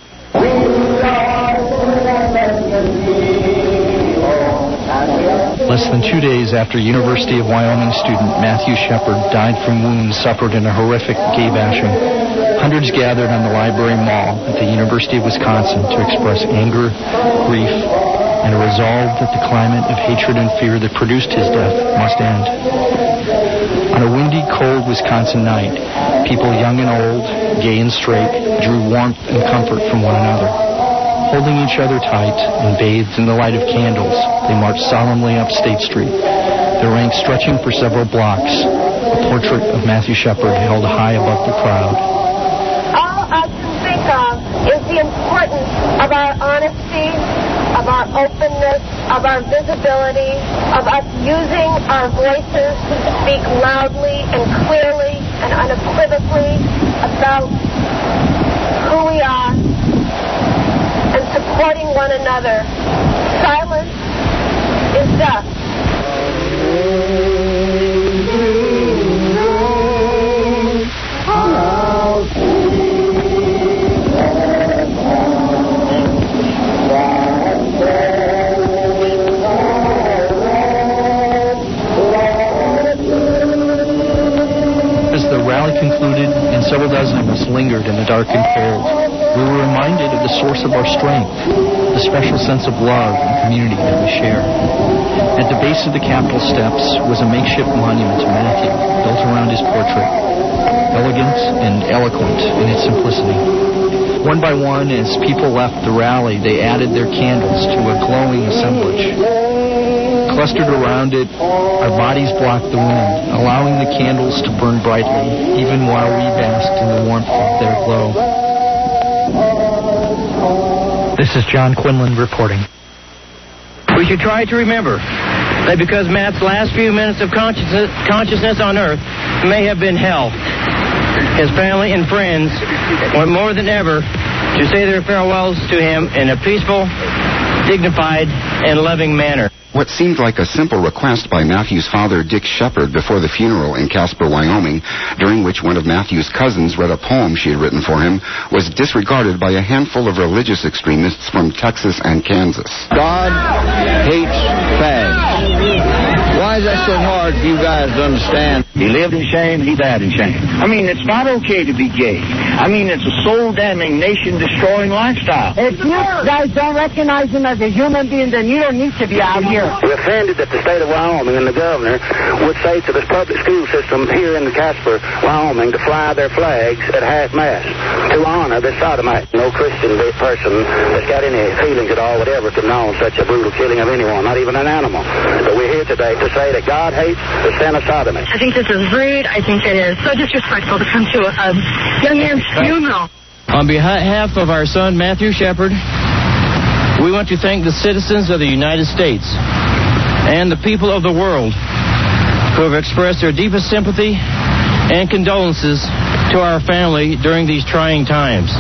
Less than two days after University of Wyoming student Matthew Shepard died from wounds suffered in a horrific gay bashing, hundreds gathered on the Library Mall at the University of Wisconsin to express anger, grief, and a resolve that the climate of hatred and fear that produced his death must end. On a windy, cold Wisconsin night, people young and old, gay and straight, drew warmth and comfort from one another. Holding each other tight and bathed in the light of candles, they marched solemnly up State Street, the ranks stretching for several blocks. A portrait of Matthew Shepard held high above the crowd. All I can think of is the importance of our honesty, of our openness, of our visibility, of us using our voices to speak loudly and clearly and unequivocally about who we are and supporting one another. Silence is death. As the rally concluded and several dozen of us lingered in the dark and cold, we were reminded of the source of our strength, the special sense of love and community that we share. At the base of the Capitol steps was a makeshift monument to Matthew, built around his portrait, elegant and eloquent in its simplicity. One by one, as people left the rally, they added their candles to a glowing assemblage. Clustered around it, our bodies blocked the wind, allowing the candles to burn brightly, even while we basked in the warmth of their glow. This is John Quinlan reporting. We should try to remember that because Matt's last few minutes of consciousness, consciousness on Earth may have been hell, his family and friends want more than ever to say their farewells to him in a peaceful, dignified, and loving manner. What seemed like a simple request by Matthew's father, Dick Shepard, before the funeral in Casper, Wyoming, during which one of Matthew's cousins read a poem she had written for him, was disregarded by a handful of religious extremists from Texas and Kansas. God hates fags. Why is that so hard for you guys to understand? He lived in shame, he died in shame. I mean, it's not okay to be gay. I mean, it's a soul-damning, nation-destroying lifestyle. If you guys don't recognize him as a human being, then you don't need to be out here. We're offended that the state of Wyoming and the governor would say to this public school system here in Casper, Wyoming, to fly their flags at half-mast to honor this sodomite. No Christian person that's got any feelings at all would ever have known such a brutal killing of anyone, not even an animal. But we're here today to say that God hates the sin of sodomy. I think this is rude. I think it is so disrespectful to come to a, a young man's funeral. On behalf of our son, Matthew Shepard, we want to thank the citizens of the United States and the people of the world who have expressed their deepest sympathy and condolences to our family during these trying times.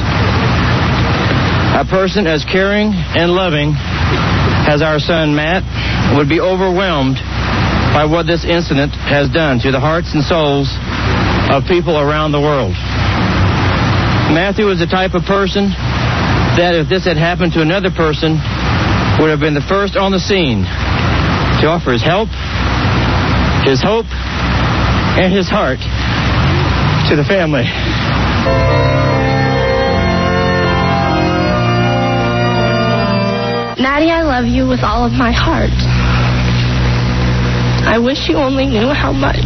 A person as caring and loving as our son Matt would be overwhelmed by what this incident has done to the hearts and souls of people around the world. Matthew was the type of person that if this had happened to another person, would have been the first on the scene to offer his help, his hope, and his heart to the family. Maddie, I love you with all of my heart. I wish you only knew how much.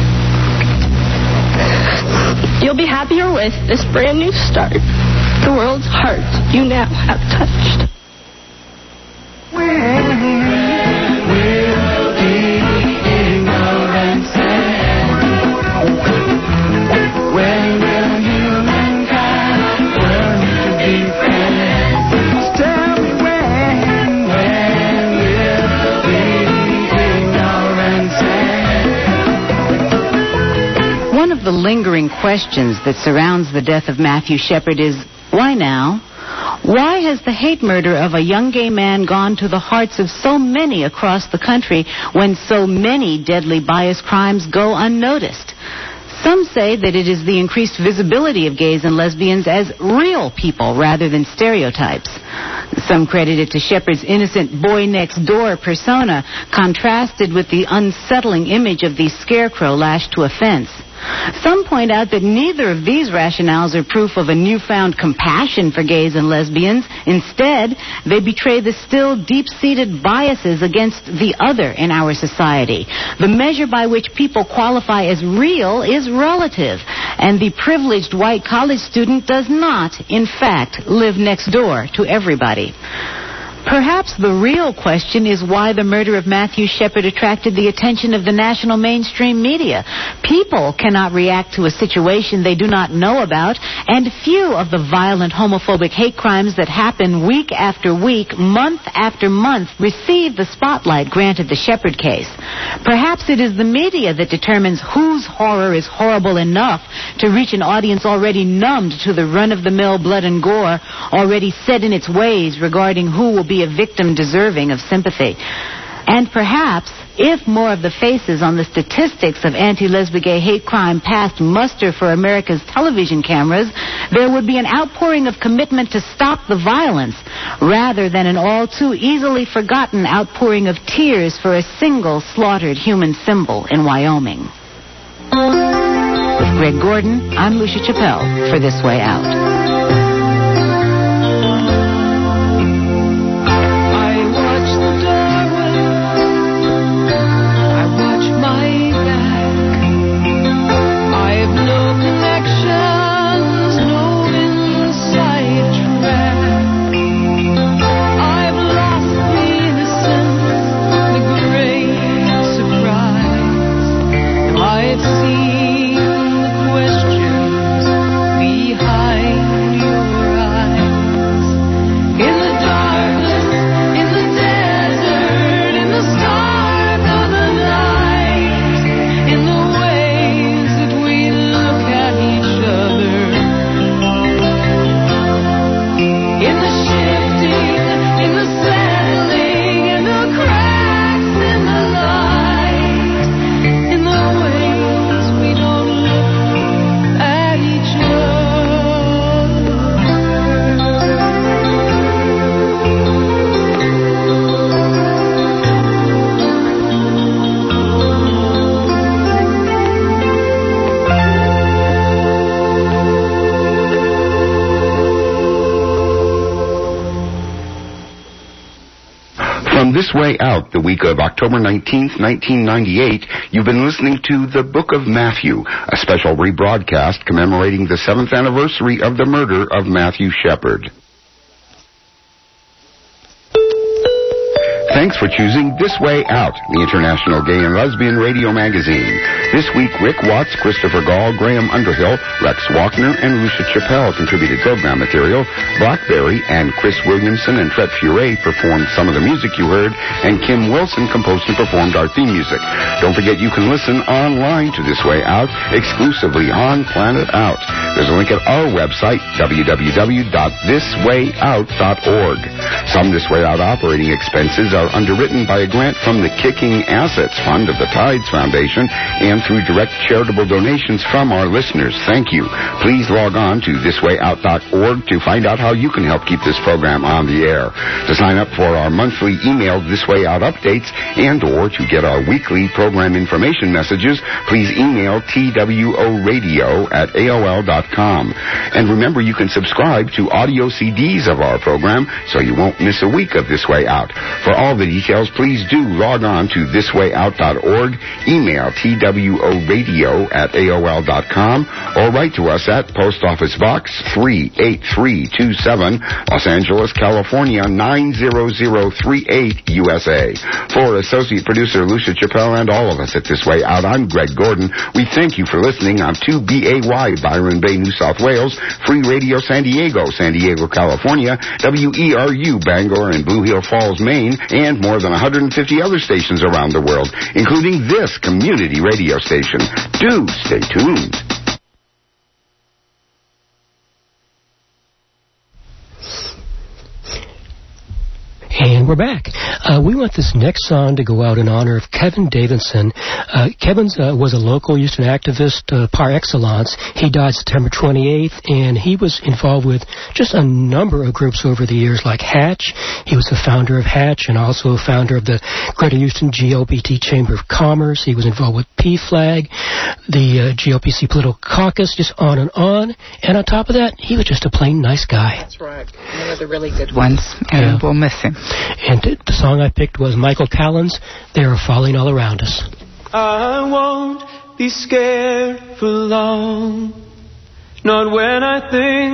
You'll be happier with this brand new start. The world's heart you now have touched. The lingering questions that surrounds the death of Matthew Shepard is, why now? Why has the hate murder of a young gay man gone to the hearts of so many across the country when so many deadly bias crimes go unnoticed? Some say that it is the increased visibility of gays and lesbians as real people rather than stereotypes. Some credit it to Shepard's innocent boy-next-door persona, contrasted with the unsettling image of the scarecrow lashed to a fence. Some point out that neither of these rationales are proof of a newfound compassion for gays and lesbians. Instead, they betray the still deep-seated biases against the other in our society. The measure by which people qualify as real is relative, and the privileged white college student does not, in fact, live next door to everybody. Perhaps the real question is why the murder of Matthew Shepard attracted the attention of the national mainstream media. People cannot react to a situation they do not know about, and few of the violent homophobic hate crimes that happen week after week, month after month, receive the spotlight granted the Shepard case. Perhaps it is the media that determines whose horror is horrible enough to reach an audience already numbed to the run-of-the-mill blood and gore, already set in its ways regarding who will be a victim deserving of sympathy. And perhaps, if more of the faces on the statistics of anti-lesbian gay hate crime passed muster for America's television cameras, there would be an outpouring of commitment to stop the violence, rather than an all too easily forgotten outpouring of tears for a single slaughtered human symbol in Wyoming. With Greg Gordon, I'm Lucia Chappelle for This Way Out. This Way Out, the week of October nineteenth, nineteen ninety-eight, you've been listening to The Book of Matthew, a special rebroadcast commemorating the seventh anniversary of the murder of Matthew Shepard. Thanks for choosing This Way Out, the International Gay and Lesbian Radio Magazine. This week, Rick Watts, Christopher Gall, Graham Underhill, Rex Walkner, and Lucia Chappelle contributed program material. Blackberry and Chris Williamson and Tret Fure performed some of the music you heard, and Kim Wilson composed and performed our theme music. Don't forget you can listen online to This Way Out exclusively on Planet Out. There's a link at our website, w w w dot this way out dot org. Some This Way Out operating expenses are underwritten by a grant from the Kicking Assets Fund of the Tides Foundation and through direct charitable donations from our listeners. Thank you. Please log on to this way out dot org to find out how you can help keep this program on the air. To sign up for our monthly email This Way Out updates and or to get our weekly program information messages, please email t w o radio at a o l dot com. And remember, you can subscribe to audio C Ds of our program so you won't miss a week of This Way Out. For all the details, please do log on to this way out dot org, email t w o radio at a o l dot com, or write to us at Post Office Box three eight three two seven, Los Angeles, California nine zero zero three eight, U S A. For Associate Producer Lucia Chappelle and all of us at This Way Out, I'm Greg Gordon. We thank you for listening on two B A Y, Byron Bay, New South Wales, Free Radio San Diego, San Diego, California, W E R U, Bangor and Blue Hill Falls, Maine, and more than one hundred fifty other stations around the world, including this community radio station. Do stay tuned. And we're back. Uh, we want this next song to go out in honor of Kevin Davidson. Uh, Kevin uh, was a local Houston activist uh, par excellence. He died September twenty-eighth, and he was involved with just a number of groups over the years, like Hatch. He was the founder of Hatch and also a founder of the Greater Houston G L B T Chamber of Commerce. He was involved with P FLAG, the uh, G L P C Political Caucus, just on and on. And on top of that, he was just a plain nice guy. That's right. One of the really good ones, and yeah. We'll miss him. And the song I picked was Michael Callan's They Are Falling All Around Us. I won't be scared for long, not when I think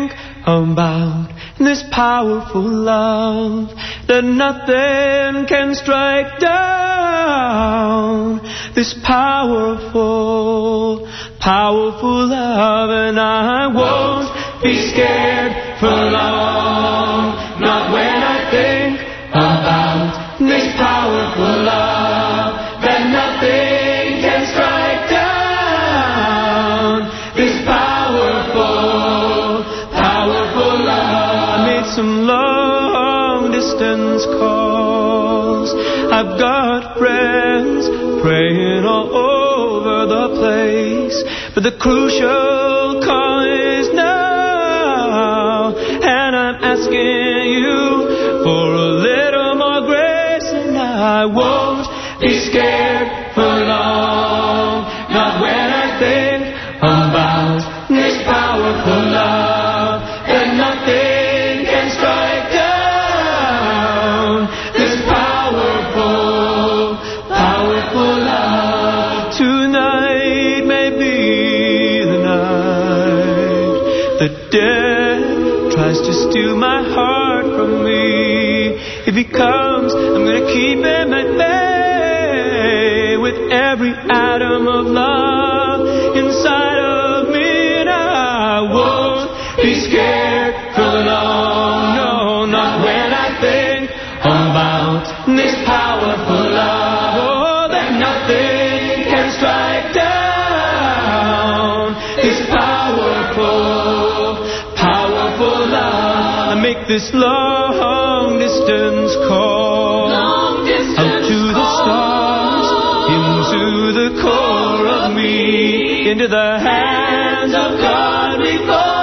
about this powerful love that nothing can strike down. This powerful, powerful love, and I won't be scared for long. Not when I think about this powerful love that nothing can strike down. This powerful, powerful love. I made some long distance calls. I've got friends praying all over the place, but the crucial call is now, and I'm asking you for a little more grace, and I won't be scared for long. Not when I think about this powerful love that nothing can strike down. This powerful, powerful love. Tonight may be the night that death tries to steal my heart from me. If he comes, I'm gonna keep him at bay with every atom of love inside of me, and I won't be scared for long. No, not when I think about this powerful love. Oh, that nothing can strike down. This powerful, powerful love. I make this long distance call long distance out to the stars, into the core of me, into the hands of God we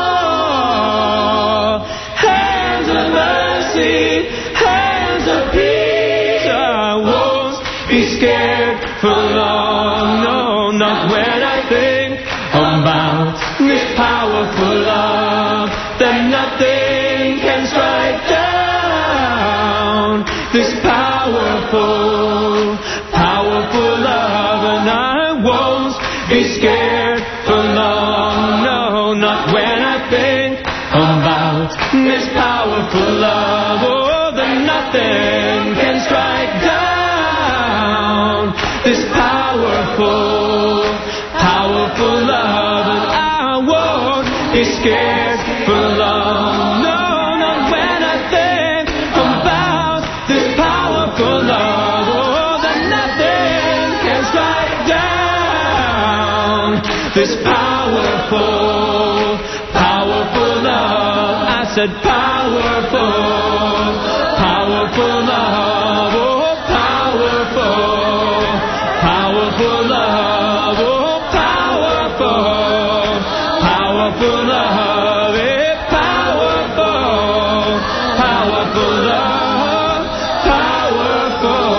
fall. Hands of mercy, hands of peace. I won't be scared for long. No, not when I think about this powerful love that nothing can strike down. This powerful, powerful love, and I won't be scared for long. No, not when I think about this powerful love. Oh, that nothing can strike down. This powerful, powerful love, and I won't be scared for long. No, not when I think about this powerful love. Oh, that nothing can strike down. This powerful, powerful love. I said powerful, powerful love. Oh, powerful, powerful love. Oh, powerful, powerful love. Eh, powerful, powerful love. Powerful.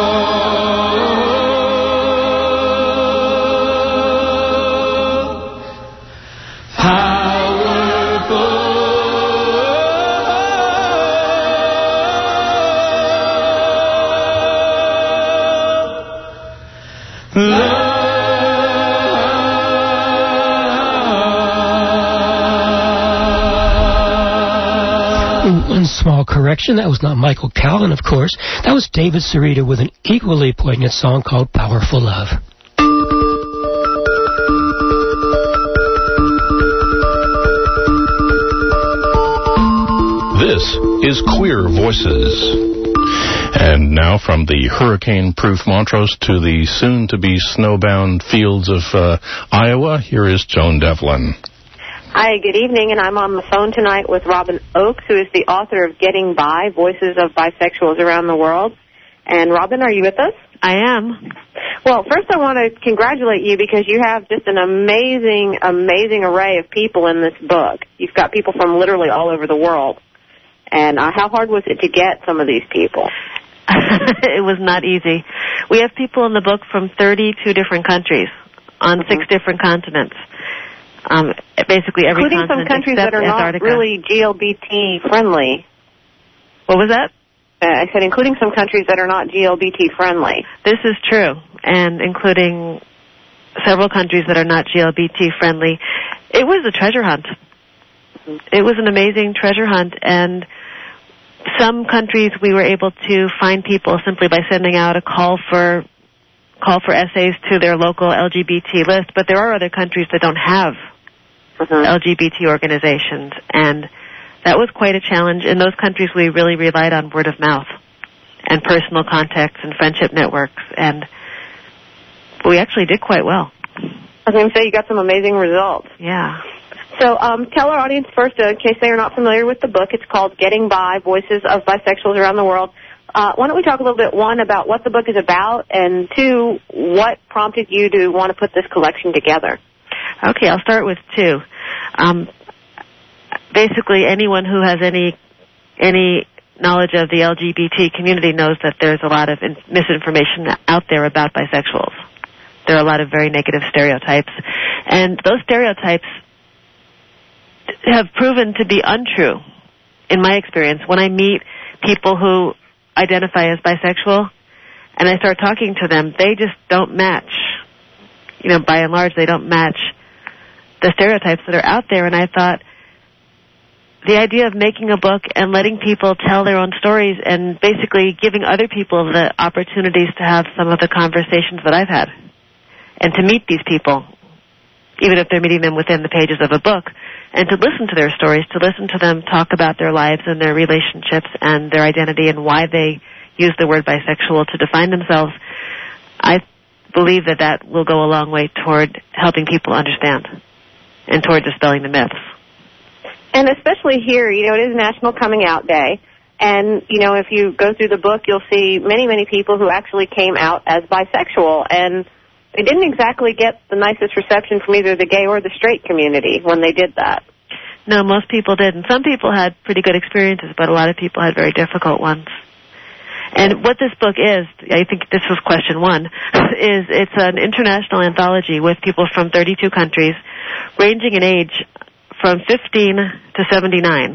One small correction, that was not Michael Calvin, of course. That was David Sarita with an equally poignant song called Powerful Love. This is Queer Voices. And now from the hurricane-proof Montrose to the soon-to-be snowbound fields of uh, Iowa, here is Joan Devlin. Hi, good evening, and I'm on the phone tonight with Robin Oakes, who is the author of Getting By, Voices of Bisexuals Around the World. And Robin, are you with us? I am. Well, first I want to congratulate you because you have just an amazing, amazing array of people in this book. You've got people from literally all over the world. And uh, how hard was it to get some of these people? It was not easy. We have people in the book from thirty-two different countries on mm-hmm. six different continents. Um, basically every including continent some countries that are Antarctica. not really G L B T friendly. What was that? Uh, I said including some countries that are not G L B T friendly. This is true, and including several countries that are not G L B T friendly. It was a treasure hunt. it was an amazing treasure hunt, and some countries we were able to find people simply by sending out a call for call for essays to their local L G B T list, but there are other countries that don't have mm-hmm. L G B T organizations, and that was quite a challenge. In those countries, we really relied on word of mouth and personal contacts and friendship networks, and we actually did quite well. I was going to say, you got some amazing results. Yeah. So um, tell our audience first, uh, in case they are not familiar with the book, it's called Getting By, Voices of Bisexuals Around the World. Uh, why don't we talk a little bit, one, about what the book is about, and two, what prompted you to want to put this collection together? Okay, I'll start with two. Um, basically, anyone who has any any knowledge of the L G B T community knows that there's a lot of in- misinformation out there about bisexuals. There are a lot of very negative stereotypes, and those stereotypes have proven to be untrue, in my experience. When I meet people who identify as bisexual and I start talking to them, they just don't match. You know, by and large, they don't match the stereotypes that are out there. And I thought the idea of making a book and letting people tell their own stories and basically giving other people the opportunities to have some of the conversations that I've had and to meet these people, even if they're meeting them within the pages of a book, and to listen to their stories, to listen to them talk about their lives and their relationships and their identity and why they use the word bisexual to define themselves. I believe that that will go a long way toward helping people understand and toward dispelling the myths. And especially here, you know, it is National Coming Out Day. And, you know, if you go through the book, you'll see many, many people who actually came out as bisexual. And they didn't exactly get the nicest reception from either the gay or the straight community when they did that. No, most people didn't. Some people had pretty good experiences, but a lot of people had very difficult ones. And what this book is, I think this was question one, is it's an international anthology with people from thirty-two countries, ranging in age from fifteen to seventy-nine.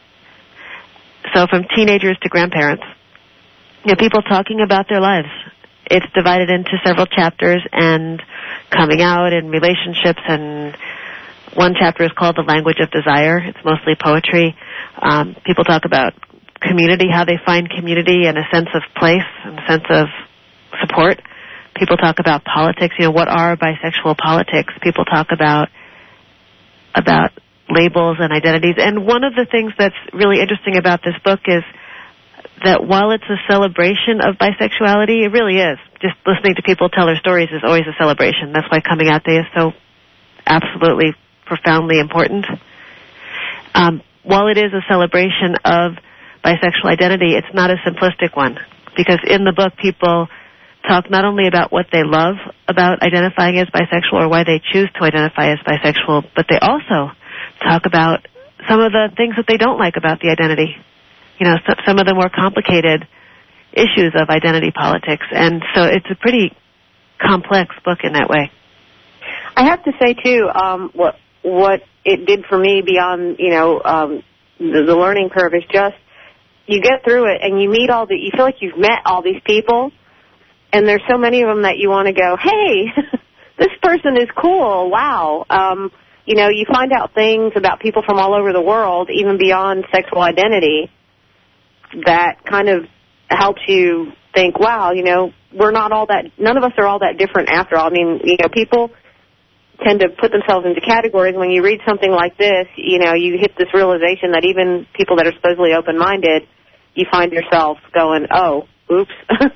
So from teenagers to grandparents. You know, people talking about their lives. It's divided into several chapters and coming out and relationships, and one chapter is called The Language of Desire. It's mostly poetry. Um, people talk about community, how they find community and a sense of place and a sense of support. People talk about politics. You know, what are bisexual politics? People talk about about labels and identities. And one of the things that's really interesting about this book is that while it's a celebration of bisexuality, it really is. Just listening to people tell their stories is always a celebration. That's why Coming Out Day is so absolutely profoundly important. Um, while it is a celebration of bisexual identity, it's not a simplistic one, because in the book people talk not only about what they love about identifying as bisexual or why they choose to identify as bisexual, but they also talk about some of the things that they don't like about the identity. You know, some of the more complicated issues of identity politics. And so it's a pretty complex book in that way. I have to say, too, um, what what it did for me beyond, you know, um, the, the learning curve is just you get through it and you meet all the, you feel like you've met all these people, and there's so many of them that you want to go, hey, this person is cool, wow. Um, you know, you find out things about people from all over the world, even beyond sexual identity, that kind of helps you think, wow, you know, we're not all that, none of us are all that different after all. I mean, you know, people tend to put themselves into categories. When you read something like this, you know, you hit this realization that even people that are supposedly open-minded, you find yourself going, oh, oops.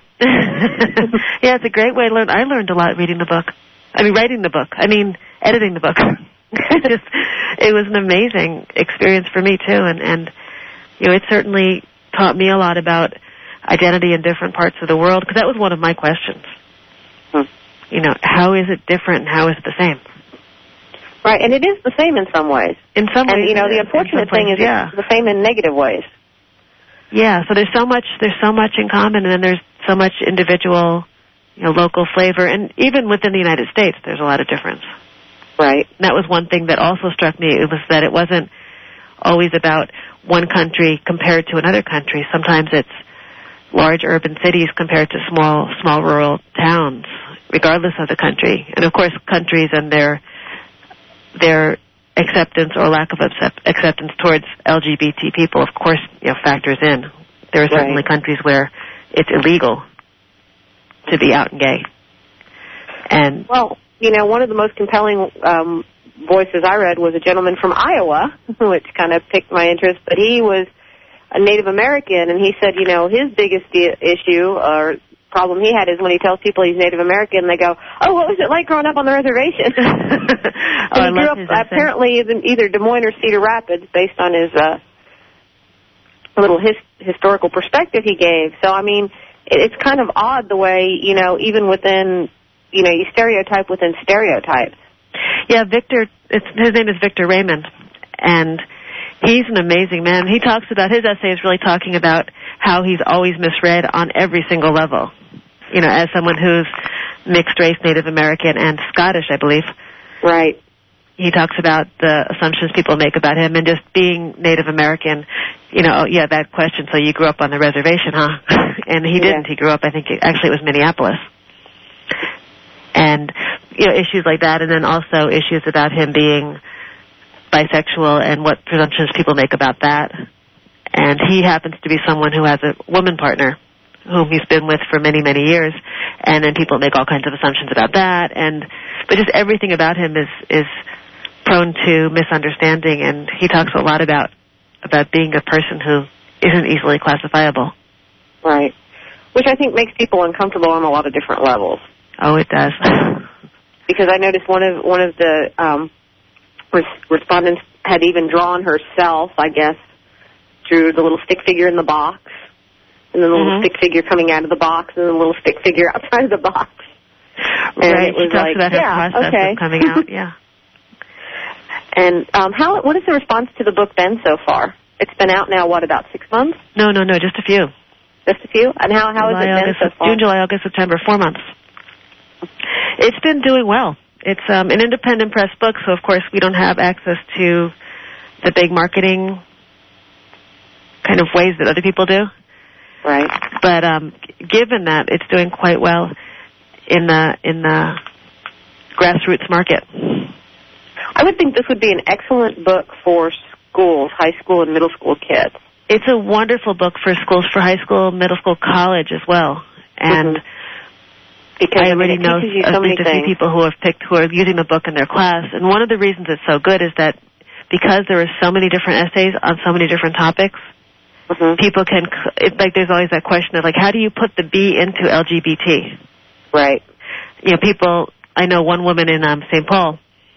Yeah, it's a great way to learn. I learned a lot reading the book. I mean, writing the book. I mean, editing the book. it just, it was an amazing experience for me, too. And, and, you know, it certainly taught me a lot about identity in different parts of the world, because that was one of my questions. Hmm. You know, how is it different and how is it the same? Right, and it is the same in some ways. In some ways, and you know, the unfortunate thing is yeah. it's the same in negative ways. Yeah, so there's so much there's so much in common, and then there's so much individual, you know, local flavor, and even within the United States, there's a lot of difference. Right. And that was one thing that also struck me. It was that it wasn't always about one country compared to another country. Sometimes it's large urban cities compared to small small rural towns, regardless of the country. And of course, countries and their their acceptance or lack of accept- acceptance towards L G B T people, of course, you know, factors in. There are certainly Right. countries where it's illegal to be out and gay. And well, you know, one of the most compelling um, voices I read was a gentleman from Iowa, which kind of piqued my interest. But he was a Native American, and he said, you know, his biggest i- issue or problem he had is when he tells people he's Native American, they go, "Oh, what was it like growing up on the reservation?" oh, and I he grew love up his essay. apparently in either Des Moines or Cedar Rapids, based on his uh, little his, historical perspective he gave. So, I mean, it, it's kind of odd the way, you know, even within, you know, you stereotype within stereotypes. Yeah, Victor, it's, his name is Victor Raymond, and he's an amazing man. He talks about, his essay is really talking about how he's always misread on every single level. You know, as someone who's mixed race, Native American, and Scottish, I believe. Right. He talks about the assumptions people make about him, and just being Native American, you know, yeah, that question, so you grew up on the reservation, huh? And he didn't. Yeah. He grew up, I think, actually it was Minneapolis. And, you know, issues like that, and then also issues about him being bisexual and what presumptions people make about that. And he happens to be someone who has a woman partner whom he's been with for many, many years, and then people make all kinds of assumptions about that. And but just everything about him is is prone to misunderstanding, and he talks a lot about about being a person who isn't easily classifiable. Right. Which I think makes people uncomfortable on a lot of different levels. Oh, it does. Because I noticed one of one of the um, res- respondents had even drawn herself, I guess, drew the little stick figure in the box, and then the little Mm-hmm. stick figure coming out of the box, and then the little stick figure outside of the box. And Right. it was She talks like, about her yeah, process okay. of coming out. Yeah. And um, how? What has the response to the book been so far? It's been out now, what, about six months? No, no, no, just a few. Just a few? And how how has July, it been August, so far? June, July, August, September, four months. It's been doing well. It's um, an independent press book, so of course we don't have access to the big marketing kind of ways that other people do. Right. But um, given that, it's doing quite well in the in the grassroots market. I would think this would be an excellent book for schools, high school and middle school kids. It's a wonderful book for schools, for high school, middle school, college as well. And mm-hmm. because I I mean, already it know teaches you at so many least a few things. people who have picked, who are using the book in their class. And one of the reasons it's so good is that because there are so many different essays on so many different topics, mm-hmm. people can, it, like there's always that question of like, how do you put the B into L G B T? Right. You know, people, I know one woman in um, Saint Paul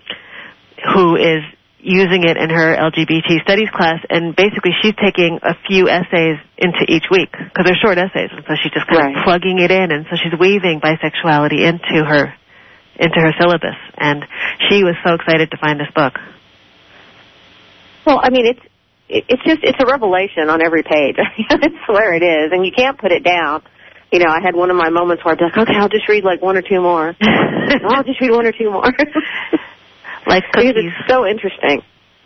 who is using it in her L G B T studies class, and basically she's taking a few essays into each week because they're short essays, and so she's just kind right. of plugging it in, and so she's weaving bisexuality into her into her syllabus, and she was so excited to find this book. Well, I mean, it's it, it's just it's a revelation on every page. I swear it is, and you can't put it down. You know, I had one of my moments where I'd be like, okay, I'll just read like one or two more. no, I'll just read one or two more. Like cookies. Because it's so interesting.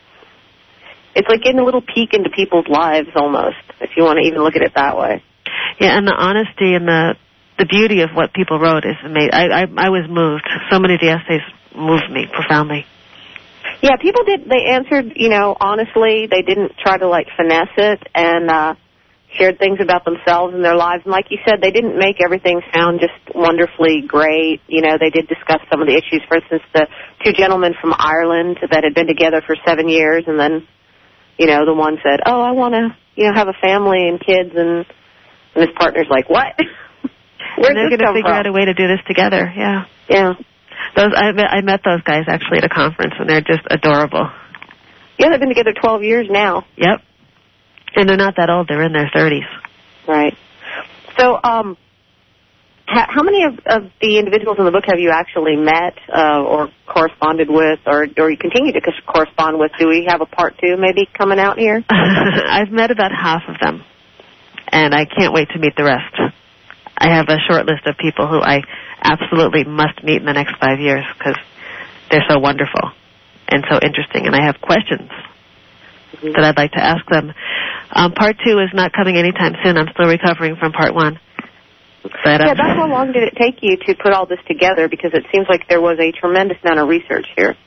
It's like getting a little peek into people's lives almost, if you want to even look at it that way. Yeah, and the honesty and the the beauty of what people wrote is amazing. I, I, I was moved. So many of the essays moved me profoundly. Yeah, people did, they answered, you know, honestly. They didn't try to, like, finesse it, and uh, shared things about themselves and their lives. And like you said, they didn't make everything sound just wonderfully great. You know, they did discuss some of the issues. For instance, the two gentlemen from Ireland that had been together for seven years, and then, you know, the one said, oh, I want to, you know, have a family and kids, and, and his partner's like, what? Where'd and they're this going to come figure from? out a way to do this together, yeah. Yeah. Those I met, I met those guys actually at a conference, and they're just adorable. Yeah, they've been together twelve years now. Yep. And they're not that old. They're in their thirties. Right. So, um, ha- how many of, of the individuals in the book have you actually met uh, or corresponded with, or, or you continue to correspond with? Do we have a part two maybe coming out here? I've met about half of them, and I can't wait to meet the rest. I have a short list of people who I absolutely must meet in the next five years because they're so wonderful and so interesting, and I have questions mm-hmm. that I'd like to ask them. Um, part two is not coming anytime soon. I'm still recovering from part one. But, um, yeah, about how long did it take you to put all this together? Because it seems like there was a tremendous amount of research here.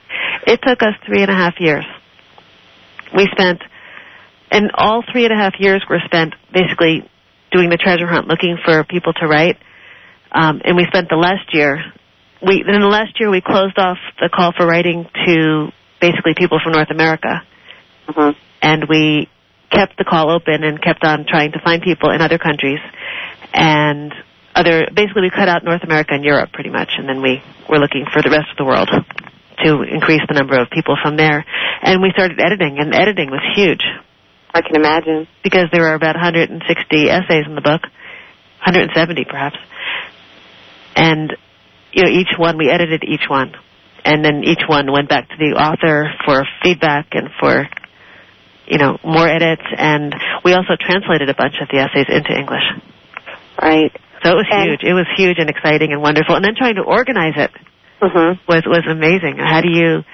It took us three and a half years. We spent, and all three and a half years were spent basically doing the treasure hunt, looking for people to write. Um, and we spent the last year, we in the last year we closed off the call for writing to basically people from North America. Mm-hmm. And we kept the call open and kept on trying to find people in other countries. And other, basically we cut out North America and Europe pretty much, and then we were looking for the rest of the world to increase the number of people from there. And we started editing, and editing was huge. I can imagine. Because there were about one hundred sixty essays in the book, one hundred seventy perhaps. And, you know, each one, we edited each one. And then each one went back to the author for feedback and for, you know, more edits. And we also translated a bunch of the essays into English. Right. So it was and huge. It was huge and exciting and wonderful. And then trying to organize it mm-hmm. was, was amazing. How do you...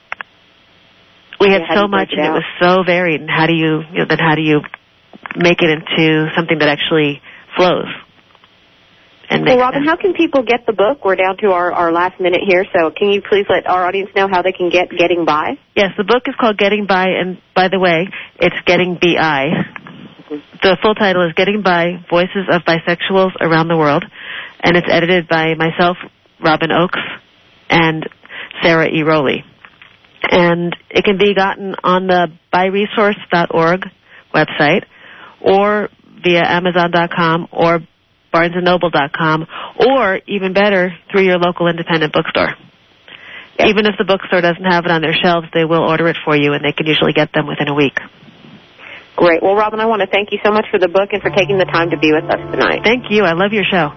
We had yeah, so much, and it was so varied. And how do you, you know, then how do you make it into something that actually flows? And well, Robin, sense. How can people get the book? We're down to our, our last minute here, so can you please let our audience know how they can get Getting By? Yes, the book is called Getting By, and by the way, it's Getting B I. Mm-hmm. The full title is Getting By, Voices of Bisexuals Around the World, and it's edited by myself, Robin Oakes, and Sarah E. Rowley. And it can be gotten on the by resource dot org website, or via amazon dot com, or barnes and noble dot com, or even better, through your local independent bookstore. Yep. Even if the bookstore doesn't have it on their shelves, they will order it for you, and they can usually get them within a week. Great. Well, Robin, I want to thank you so much for the book and for taking the time to be with us tonight. Thank you. I love your show.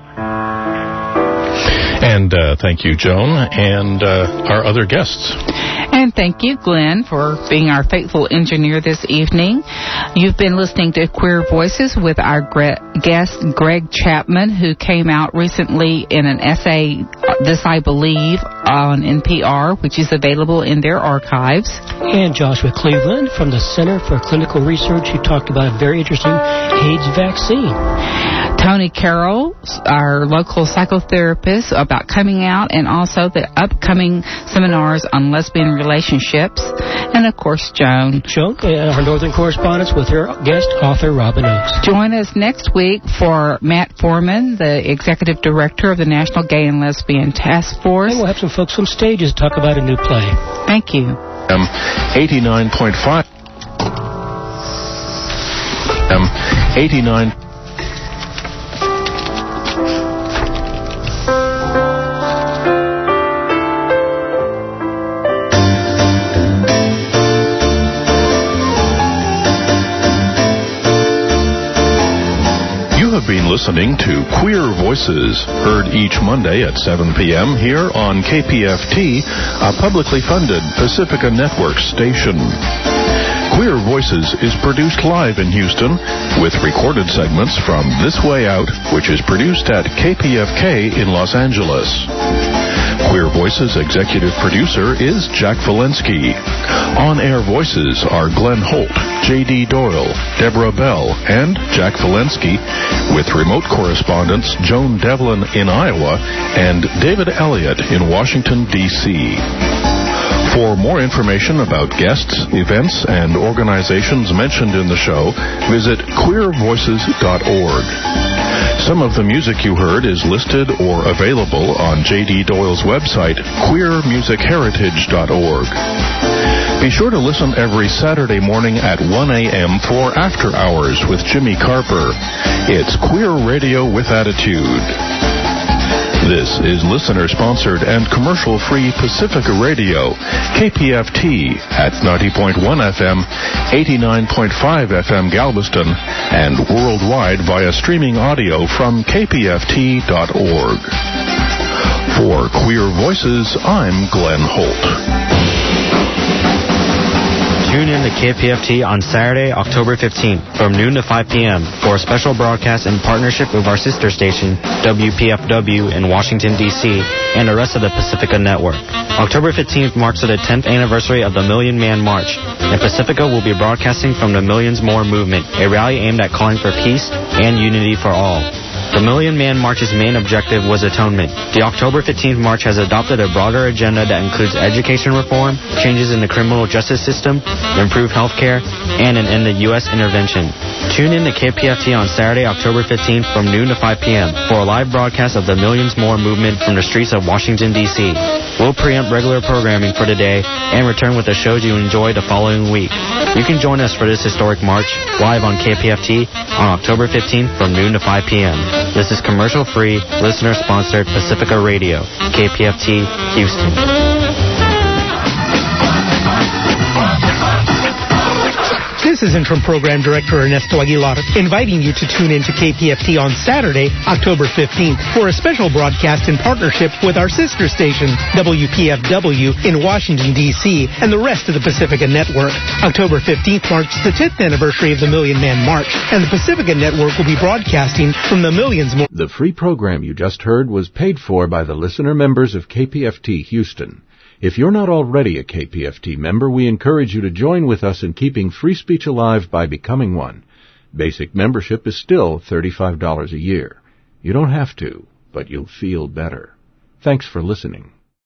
And uh, thank you, Joan, and uh, our other guests. And thank you, Glenn, for being our faithful engineer this evening. You've been listening to Queer Voices with our guest, Greg Chapman, who came out recently in an essay, This I Believe, on N P R, which is available in their archives. And Joshua Cleveland from the Center for Clinical Research, who talked about a very interesting AIDS vaccine. Tony Carroll, our local psychotherapist, about coming out, and also the upcoming seminars on lesbian relationships. And, of course, Joan. Joan, our northern correspondence with her guest, author Robin Oakes. Join us next week for Matt Foreman, the executive director of the National Gay and Lesbian Task Force. And we'll have some folks from stages talk about a new play. Thank you. Um, eighty-nine point five. Um, eighty-nine. Been listening to Queer Voices, heard each Monday at seven p.m. here on K P F T, a publicly funded Pacifica Network station. Queer Voices is produced live in Houston with recorded segments from This Way Out, which is produced at K P F K in Los Angeles. Queer Voices executive producer is Jack Valensky. On-air voices are Glenn Holt, J D. Doyle, Deborah Bell, and Jack Valensky, with remote correspondents Joan Devlin in Iowa and David Elliott in Washington, D C For more information about guests, events, and organizations mentioned in the show, visit queer voices dot org. Some of the music you heard is listed or available on J D. Doyle's website, queer music heritage dot org. Be sure to listen every Saturday morning at one a.m. for After Hours with Jimmy Carper. It's Queer Radio with Attitude. This is listener-sponsored and commercial-free Pacifica Radio, K P F T at ninety point one F M, eighty-nine point five F M Galveston, and worldwide via streaming audio from K P F T dot org. For Queer Voices, I'm Glenn Holt. Tune in to K P F T on Saturday, October fifteenth from noon to five p.m. for a special broadcast in partnership with our sister station, W P F W in Washington, D C, and the rest of the Pacifica Network. October fifteenth marks the tenth anniversary of the Million Man March, and Pacifica will be broadcasting from the Millions More movement, a rally aimed at calling for peace and unity for all. The Million Man March's main objective was atonement. The October fifteenth March has adopted a broader agenda that includes education reform, changes in the criminal justice system, improved health care, and an end to U S intervention. Tune in to K P F T on Saturday, October fifteenth from noon to five p.m. for a live broadcast of the Millions More movement from the streets of Washington, D C We'll preempt regular programming for today and return with the shows you enjoy the following week. You can join us for this historic march live on K P F T on October fifteenth from noon to five p.m. This is commercial-free, listener-sponsored Pacifica Radio, K P F T, Houston. This is Interim Program Director Ernesto Aguilar, inviting you to tune in to K P F T on Saturday, October fifteenth, for a special broadcast in partnership with our sister station, W P F W, in Washington, D C, and the rest of the Pacifica Network. October fifteenth marks the tenth anniversary of the Million Man March, and the Pacifica Network will be broadcasting from the Millions More. The free program you just heard was paid for by the listener members of K P F T Houston. If you're not already a K P F T member, we encourage you to join with us in keeping free speech alive by becoming one. Basic membership is still thirty-five dollars a year. You don't have to, but you'll feel better. Thanks for listening.